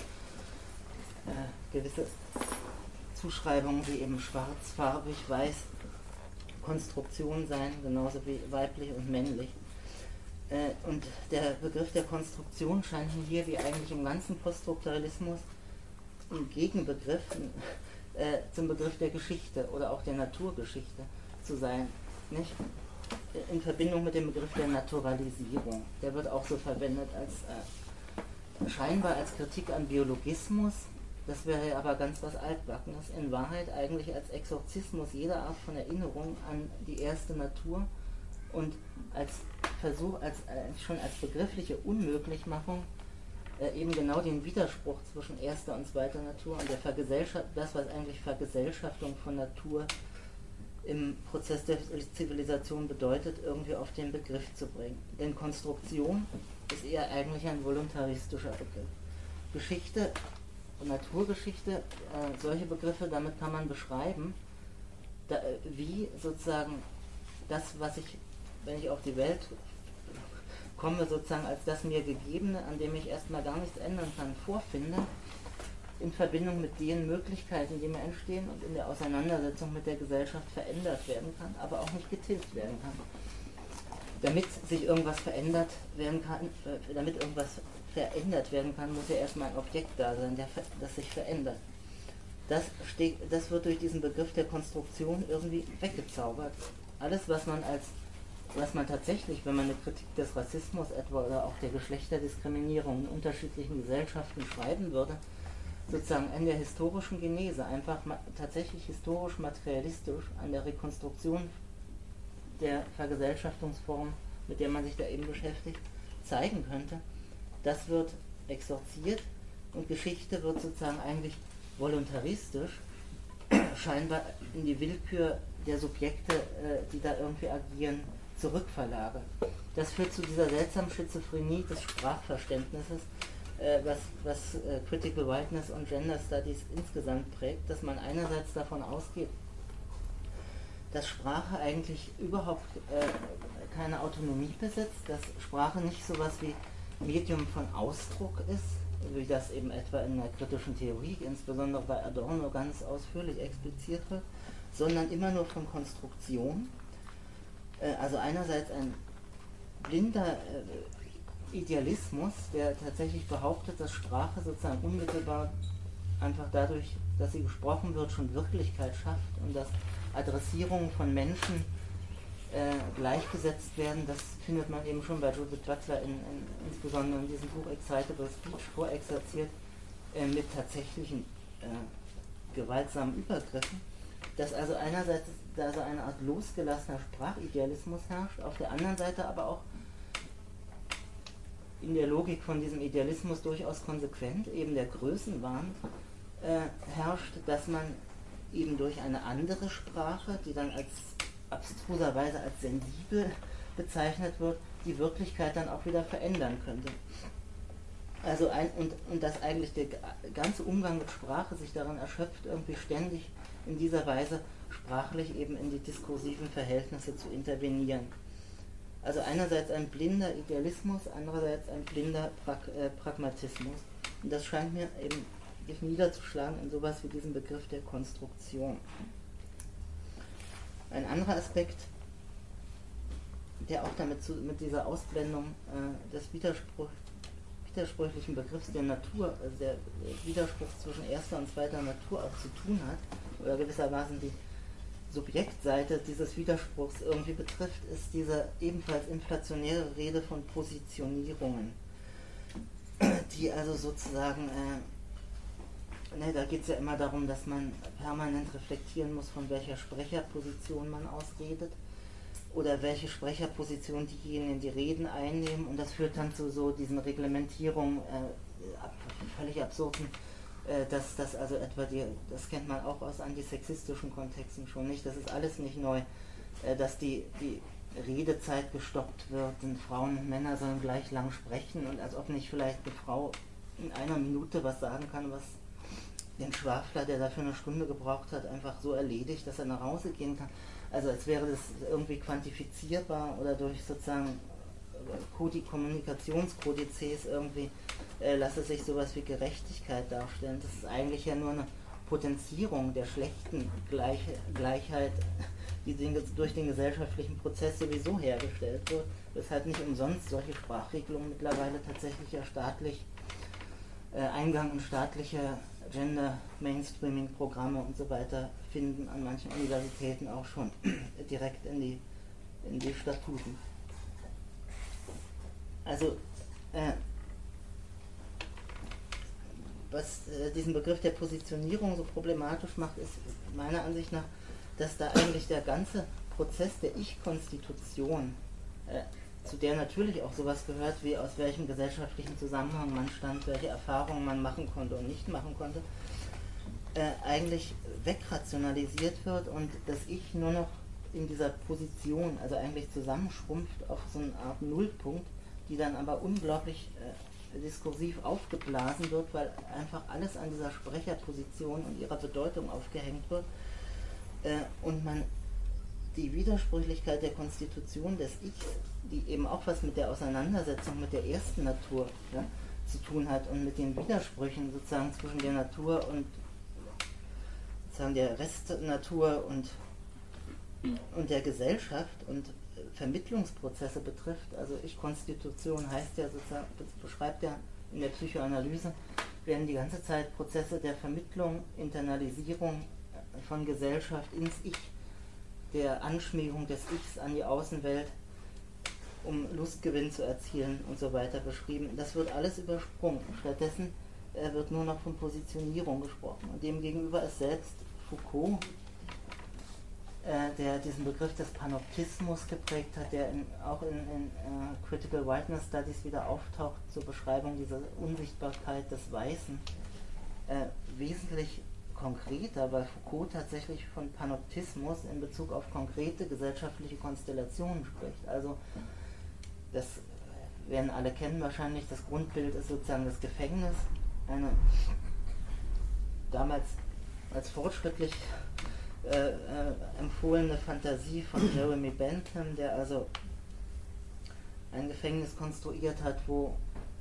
äh, gewisse Zuschreibungen wie eben schwarz, farbig, weiß, Konstruktion sein, genauso wie weiblich und männlich. Äh, und der Begriff der Konstruktion scheint mir hier, wie eigentlich im ganzen Poststrukturalismus, ein Gegenbegriff äh, zum Begriff der Geschichte oder auch der Naturgeschichte zu sein. Nicht? In Verbindung mit dem Begriff der Naturalisierung. Der wird auch so verwendet als äh, scheinbar als Kritik an Biologismus. Das wäre aber ganz was Altbackenes. In Wahrheit eigentlich als Exorzismus jeder Art von Erinnerung an die erste Natur und als Versuch, als, äh, schon als begriffliche Unmöglichmachung äh, eben genau den Widerspruch zwischen erster und zweiter Natur und der Vergesellschaft, das, was eigentlich Vergesellschaftung von Natur im Prozess der Zivilisation bedeutet, irgendwie auf den Begriff zu bringen. Denn Konstruktion ist eher eigentlich ein voluntaristischer Begriff. Geschichte, Naturgeschichte, äh, solche Begriffe, damit kann man beschreiben, da, wie sozusagen das, was ich, wenn ich auf die Welt komme, sozusagen als das mir Gegebene, an dem ich erstmal gar nichts ändern kann, vorfinde, in Verbindung mit den Möglichkeiten, die mir entstehen und in der Auseinandersetzung mit der Gesellschaft verändert werden kann, aber auch nicht getilgt werden kann. Damit sich irgendwas verändert werden kann, äh, damit irgendwas verändert werden kann, muss ja erstmal ein Objekt da sein, der, das sich verändert. Das, steht, das wird durch diesen Begriff der Konstruktion irgendwie weggezaubert. Alles, was man als, was man tatsächlich, wenn man eine Kritik des Rassismus etwa oder auch der Geschlechterdiskriminierung in unterschiedlichen Gesellschaften schreiben würde, sozusagen in der historischen Genese, einfach tatsächlich historisch materialistisch an der Rekonstruktion der Vergesellschaftungsform, mit der man sich da eben beschäftigt, zeigen könnte, das wird exorziert und Geschichte wird sozusagen eigentlich voluntaristisch scheinbar in die Willkür der Subjekte, äh, die da irgendwie agieren, zurückverlagert. Das führt zu dieser seltsamen Schizophrenie des Sprachverständnisses, äh, was, was äh, Critical Whiteness und Gender Studies insgesamt prägt, dass man einerseits davon ausgeht, dass Sprache eigentlich überhaupt äh, keine Autonomie besitzt, dass Sprache nicht sowas wie Medium von Ausdruck ist, wie das eben etwa in der kritischen Theorie, insbesondere bei Adorno, ganz ausführlich expliziert wird, sondern immer nur von Konstruktion. Äh, also einerseits ein blinder äh, Idealismus, der tatsächlich behauptet, dass Sprache sozusagen unmittelbar einfach dadurch, dass sie gesprochen wird, schon Wirklichkeit schafft und dass Adressierungen von Menschen äh, gleichgesetzt werden. Das findet man eben schon bei Judith Butler, in, in, insbesondere in diesem Buch Excitable Speech, vorexerziert äh, mit tatsächlichen äh, gewaltsamen Übergriffen. Dass also einerseits da so eine Art losgelassener Sprachidealismus herrscht, auf der anderen Seite aber auch in der Logik von diesem Idealismus durchaus konsequent, eben der Größenwahn äh, herrscht, dass man eben durch eine andere Sprache, die dann als abstruserweise als sensibel bezeichnet wird, die Wirklichkeit dann auch wieder verändern könnte. Also ein, und, und dass eigentlich der ganze Umgang mit Sprache sich darin erschöpft, irgendwie ständig in dieser Weise sprachlich eben in die diskursiven Verhältnisse zu intervenieren. Also einerseits ein blinder Idealismus, andererseits ein blinder Prag, äh, Pragmatismus. Und das scheint mir eben niederzuschlagen in sowas wie diesem Begriff der Konstruktion. Ein anderer Aspekt, der auch damit zu, mit dieser Ausblendung äh, des Widerspruch, widersprüchlichen Begriffs der Natur, also der Widerspruch zwischen erster und zweiter Natur auch zu tun hat, oder gewissermaßen die, Subjektseite dieses Widerspruchs irgendwie betrifft, ist diese ebenfalls inflationäre Rede von Positionierungen, die also sozusagen, äh, ne, da geht es ja immer darum, dass man permanent reflektieren muss, von welcher Sprecherposition man ausredet oder welche Sprecherposition diejenigen, die Reden, einnehmen, und das führt dann zu so diesen Reglementierungen, äh, völlig absurden, äh, dass das also etwa die, das kennt man auch aus antisexistischen Kontexten schon nicht, das ist alles nicht neu, äh, dass die, die Redezeit gestoppt wird und Frauen und Männer sollen gleich lang sprechen, und als ob nicht vielleicht eine Frau in einer Minute was sagen kann, was den Schwafler, der dafür eine Stunde gebraucht hat, einfach so erledigt, dass er nach Hause gehen kann. Also als wäre das irgendwie quantifizierbar oder durch sozusagen Kommunikationskodizes irgendwie äh, lasse sich sowas wie Gerechtigkeit darstellen. Das ist eigentlich ja nur eine Potenzierung der schlechten Gleich Gleichheit, die den, durch den gesellschaftlichen Prozess sowieso hergestellt wird, weshalb nicht umsonst solche Sprachregelungen mittlerweile tatsächlich ja staatlich äh, Eingang in staatliche Gender-Mainstreaming-Programme und so weiter finden, an manchen Universitäten auch schon direkt in die, in die Statuten. Also, äh, was äh, diesen Begriff der Positionierung so problematisch macht, ist meiner Ansicht nach, dass da eigentlich der ganze Prozess der Ich-Konstitution, äh, zu der natürlich auch sowas gehört, wie aus welchem gesellschaftlichen Zusammenhang man stand, welche Erfahrungen man machen konnte und nicht machen konnte, äh, eigentlich wegrationalisiert wird und das Ich nur noch in dieser Position, also eigentlich zusammenschrumpft auf so eine Art Nullpunkt, die dann aber unglaublich äh, diskursiv aufgeblasen wird, weil einfach alles an dieser Sprecherposition und ihrer Bedeutung aufgehängt wird äh, und man die Widersprüchlichkeit der Konstitution des Ichs, die eben auch was mit der Auseinandersetzung mit der ersten Natur, ja, zu tun hat und mit den Widersprüchen sozusagen zwischen der Natur und sozusagen der Restnatur und, und der Gesellschaft und Vermittlungsprozesse betrifft. Also Ich-Konstitution heißt ja sozusagen, das beschreibt ja in der Psychoanalyse, werden die ganze Zeit Prozesse der Vermittlung, Internalisierung von Gesellschaft ins Ich, der Anschmiegung des Ichs an die Außenwelt, um Lustgewinn zu erzielen und so weiter beschrieben. Das wird alles übersprungen. Stattdessen äh, wird nur noch von Positionierung gesprochen. Und demgegenüber ist selbst Foucault, äh, der diesen Begriff des Panoptismus geprägt hat, der in, auch in, in uh, Critical Whiteness Studies wieder auftaucht zur Beschreibung dieser Unsichtbarkeit des Weißen, äh, wesentlich konkreter, weil Foucault tatsächlich von Panoptismus in Bezug auf konkrete gesellschaftliche Konstellationen spricht. Also das werden alle kennen wahrscheinlich, das Grundbild ist sozusagen das Gefängnis, eine damals als fortschrittlich äh, äh, empfohlene Fantasie von Jeremy Bentham, der also ein Gefängnis konstruiert hat, wo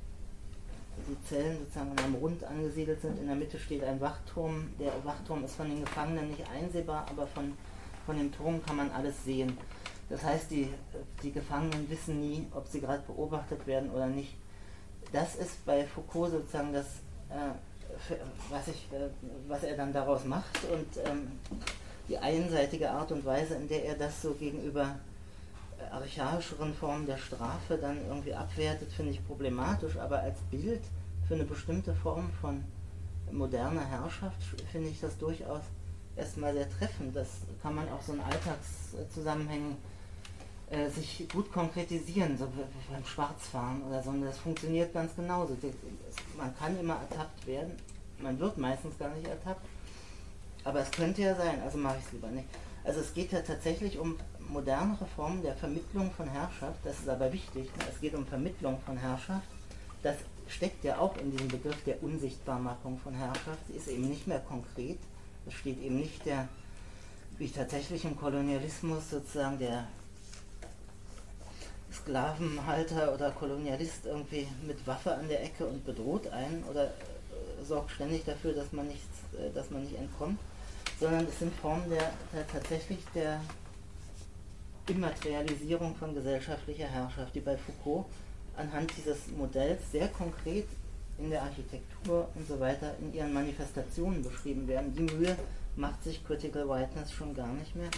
die Zellen sozusagen in einem Rund angesiedelt sind. In der Mitte steht ein Wachturm. Der Wachturm ist von den Gefangenen nicht einsehbar, aber von, von dem Turm kann man alles sehen. Das heißt, die, die Gefangenen wissen nie, ob sie gerade beobachtet werden oder nicht. Das ist bei Foucault sozusagen das, äh, was, ich, äh, was er dann daraus macht, und ähm, die einseitige Art und Weise, in der er das so gegenüber archaischeren Formen der Strafe dann irgendwie abwertet, finde ich problematisch, aber als Bild für eine bestimmte Form von moderner Herrschaft finde ich das durchaus erstmal sehr treffend. Das kann man auch so in Alltagszusammenhängen äh, sich gut konkretisieren, so beim Schwarzfahren oder so, und das funktioniert ganz genauso. Man kann immer ertappt werden, man wird meistens gar nicht ertappt, aber es könnte ja sein, also mache ich es lieber nicht. Also es geht ja tatsächlich um modernere Formen der Vermittlung von Herrschaft, das ist aber wichtig, es geht um Vermittlung von Herrschaft, das steckt ja auch in diesem Begriff der Unsichtbarmachung von Herrschaft, sie ist eben nicht mehr konkret, es steht eben nicht der, wie tatsächlich im Kolonialismus sozusagen der Sklavenhalter oder Kolonialist irgendwie mit Waffe an der Ecke und bedroht einen oder äh, sorgt ständig dafür, dass man, nicht, äh, dass man nicht entkommt, sondern es sind Formen der, der tatsächlich der Immaterialisierung von gesellschaftlicher Herrschaft, die bei Foucault anhand dieses Modells sehr konkret in der Architektur und so weiter in ihren Manifestationen beschrieben werden. Die Mühe macht sich Critical Whiteness schon gar nicht mehr,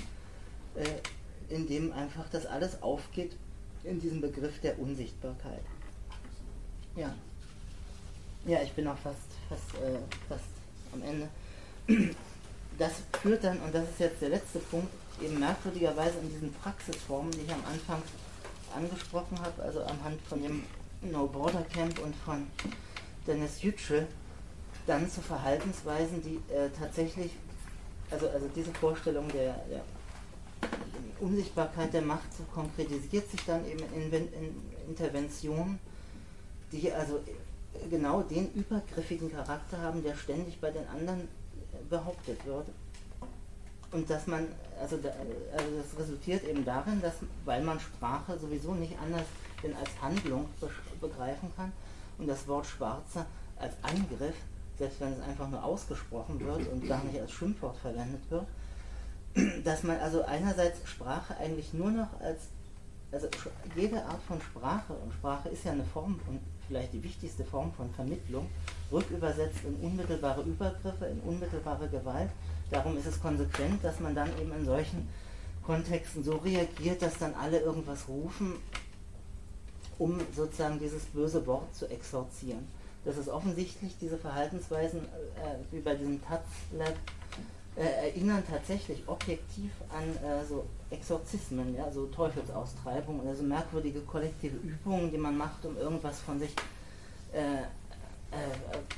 äh, indem einfach das alles aufgeht in diesem Begriff der Unsichtbarkeit. Ja, ja, ich bin auch fast, fast, äh, fast am Ende. Das führt dann, und das ist jetzt der letzte Punkt, eben merkwürdigerweise in diesen Praxisformen, die ich am Anfang angesprochen habe, also anhand von dem No Border Camp und von Dennis Yücel, dann zu Verhaltensweisen, die äh, tatsächlich, also, also diese Vorstellung der, der Unsichtbarkeit der Macht so konkretisiert sich dann eben in, in Interventionen, die also genau den übergriffigen Charakter haben, der ständig bei den anderen behauptet wird. Und dass man, also, da, also das resultiert eben darin, dass, weil man Sprache sowieso nicht anders denn als Handlung begreifen kann und das Wort Schwarzer als Angriff, selbst wenn es einfach nur ausgesprochen wird und gar nicht als Schimpfwort verwendet wird, dass man also einerseits Sprache eigentlich nur noch als, also jede Art von Sprache, und Sprache ist ja eine Form und vielleicht die wichtigste Form von Vermittlung, rückübersetzt in unmittelbare Übergriffe, in unmittelbare Gewalt. Darum ist es konsequent, dass man dann eben in solchen Kontexten so reagiert, dass dann alle irgendwas rufen, um sozusagen dieses böse Wort zu exorzieren. Das ist offensichtlich, diese Verhaltensweisen, äh, wie bei diesem Taz-Lab, äh, erinnern tatsächlich objektiv an äh, so Exorzismen, ja, so Teufelsaustreibungen, also merkwürdige kollektive Übungen, die man macht, um irgendwas von sich, äh, äh,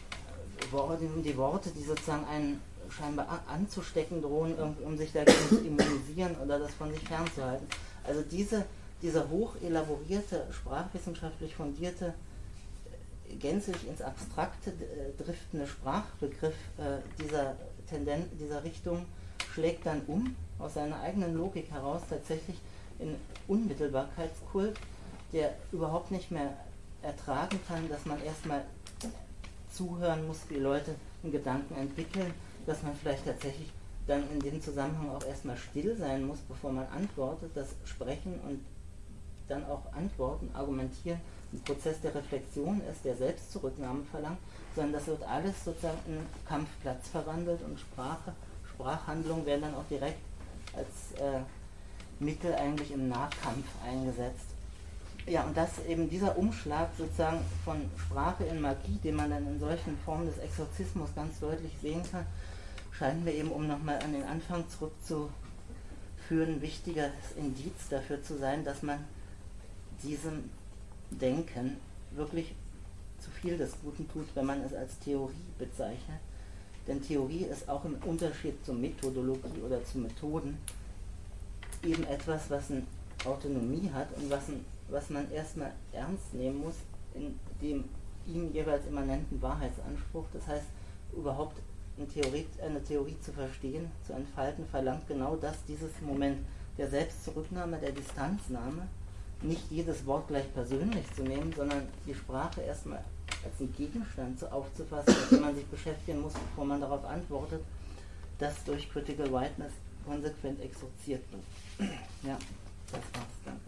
äh, die Worte, die sozusagen einen scheinbar anzustecken drohen, um sich dagegen zu immunisieren oder das von sich fernzuhalten. Also diese, dieser hoch elaborierte, sprachwissenschaftlich fundierte, gänzlich ins Abstrakte äh, driftende Sprachbegriff äh, dieser Tendenz, dieser Richtung schlägt dann um, aus seiner eigenen Logik heraus tatsächlich in Unmittelbarkeitskult, der überhaupt nicht mehr ertragen kann, dass man erstmal zuhören muss, wie Leute einen Gedanken entwickeln, dass man vielleicht tatsächlich dann in dem Zusammenhang auch erstmal still sein muss, bevor man antwortet, das Sprechen und dann auch Antworten, Argumentieren, ein Prozess der Reflexion ist, der Selbstzurücknahme verlangt, sondern das wird alles sozusagen in Kampfplatz verwandelt und Sprache, Sprachhandlungen werden dann auch direkt als äh, Mittel eigentlich im Nahkampf eingesetzt. Ja, und dass eben dieser Umschlag sozusagen von Sprache in Magie, den man dann in solchen Formen des Exorzismus ganz deutlich sehen kann, scheint mir eben, um nochmal an den Anfang zurückzuführen, ein wichtiges Indiz dafür zu sein, dass man diesem Denken wirklich zu viel des Guten tut, wenn man es als Theorie bezeichnet. Denn Theorie ist auch im Unterschied zur Methodologie oder zu Methoden eben etwas, was eine Autonomie hat und was, ein, was man erstmal ernst nehmen muss in dem ihm jeweils immanenten Wahrheitsanspruch. Das heißt, überhaupt eine Theorie, eine Theorie zu verstehen, zu entfalten, verlangt genau das, dieses Moment der Selbstzurücknahme, der Distanznahme, nicht jedes Wort gleich persönlich zu nehmen, sondern die Sprache erstmal als einen Gegenstand so aufzufassen, mit dem man sich beschäftigen muss, bevor man darauf antwortet, das durch Critical Whiteness konsequent exorziert wird. Ja, das war's dann.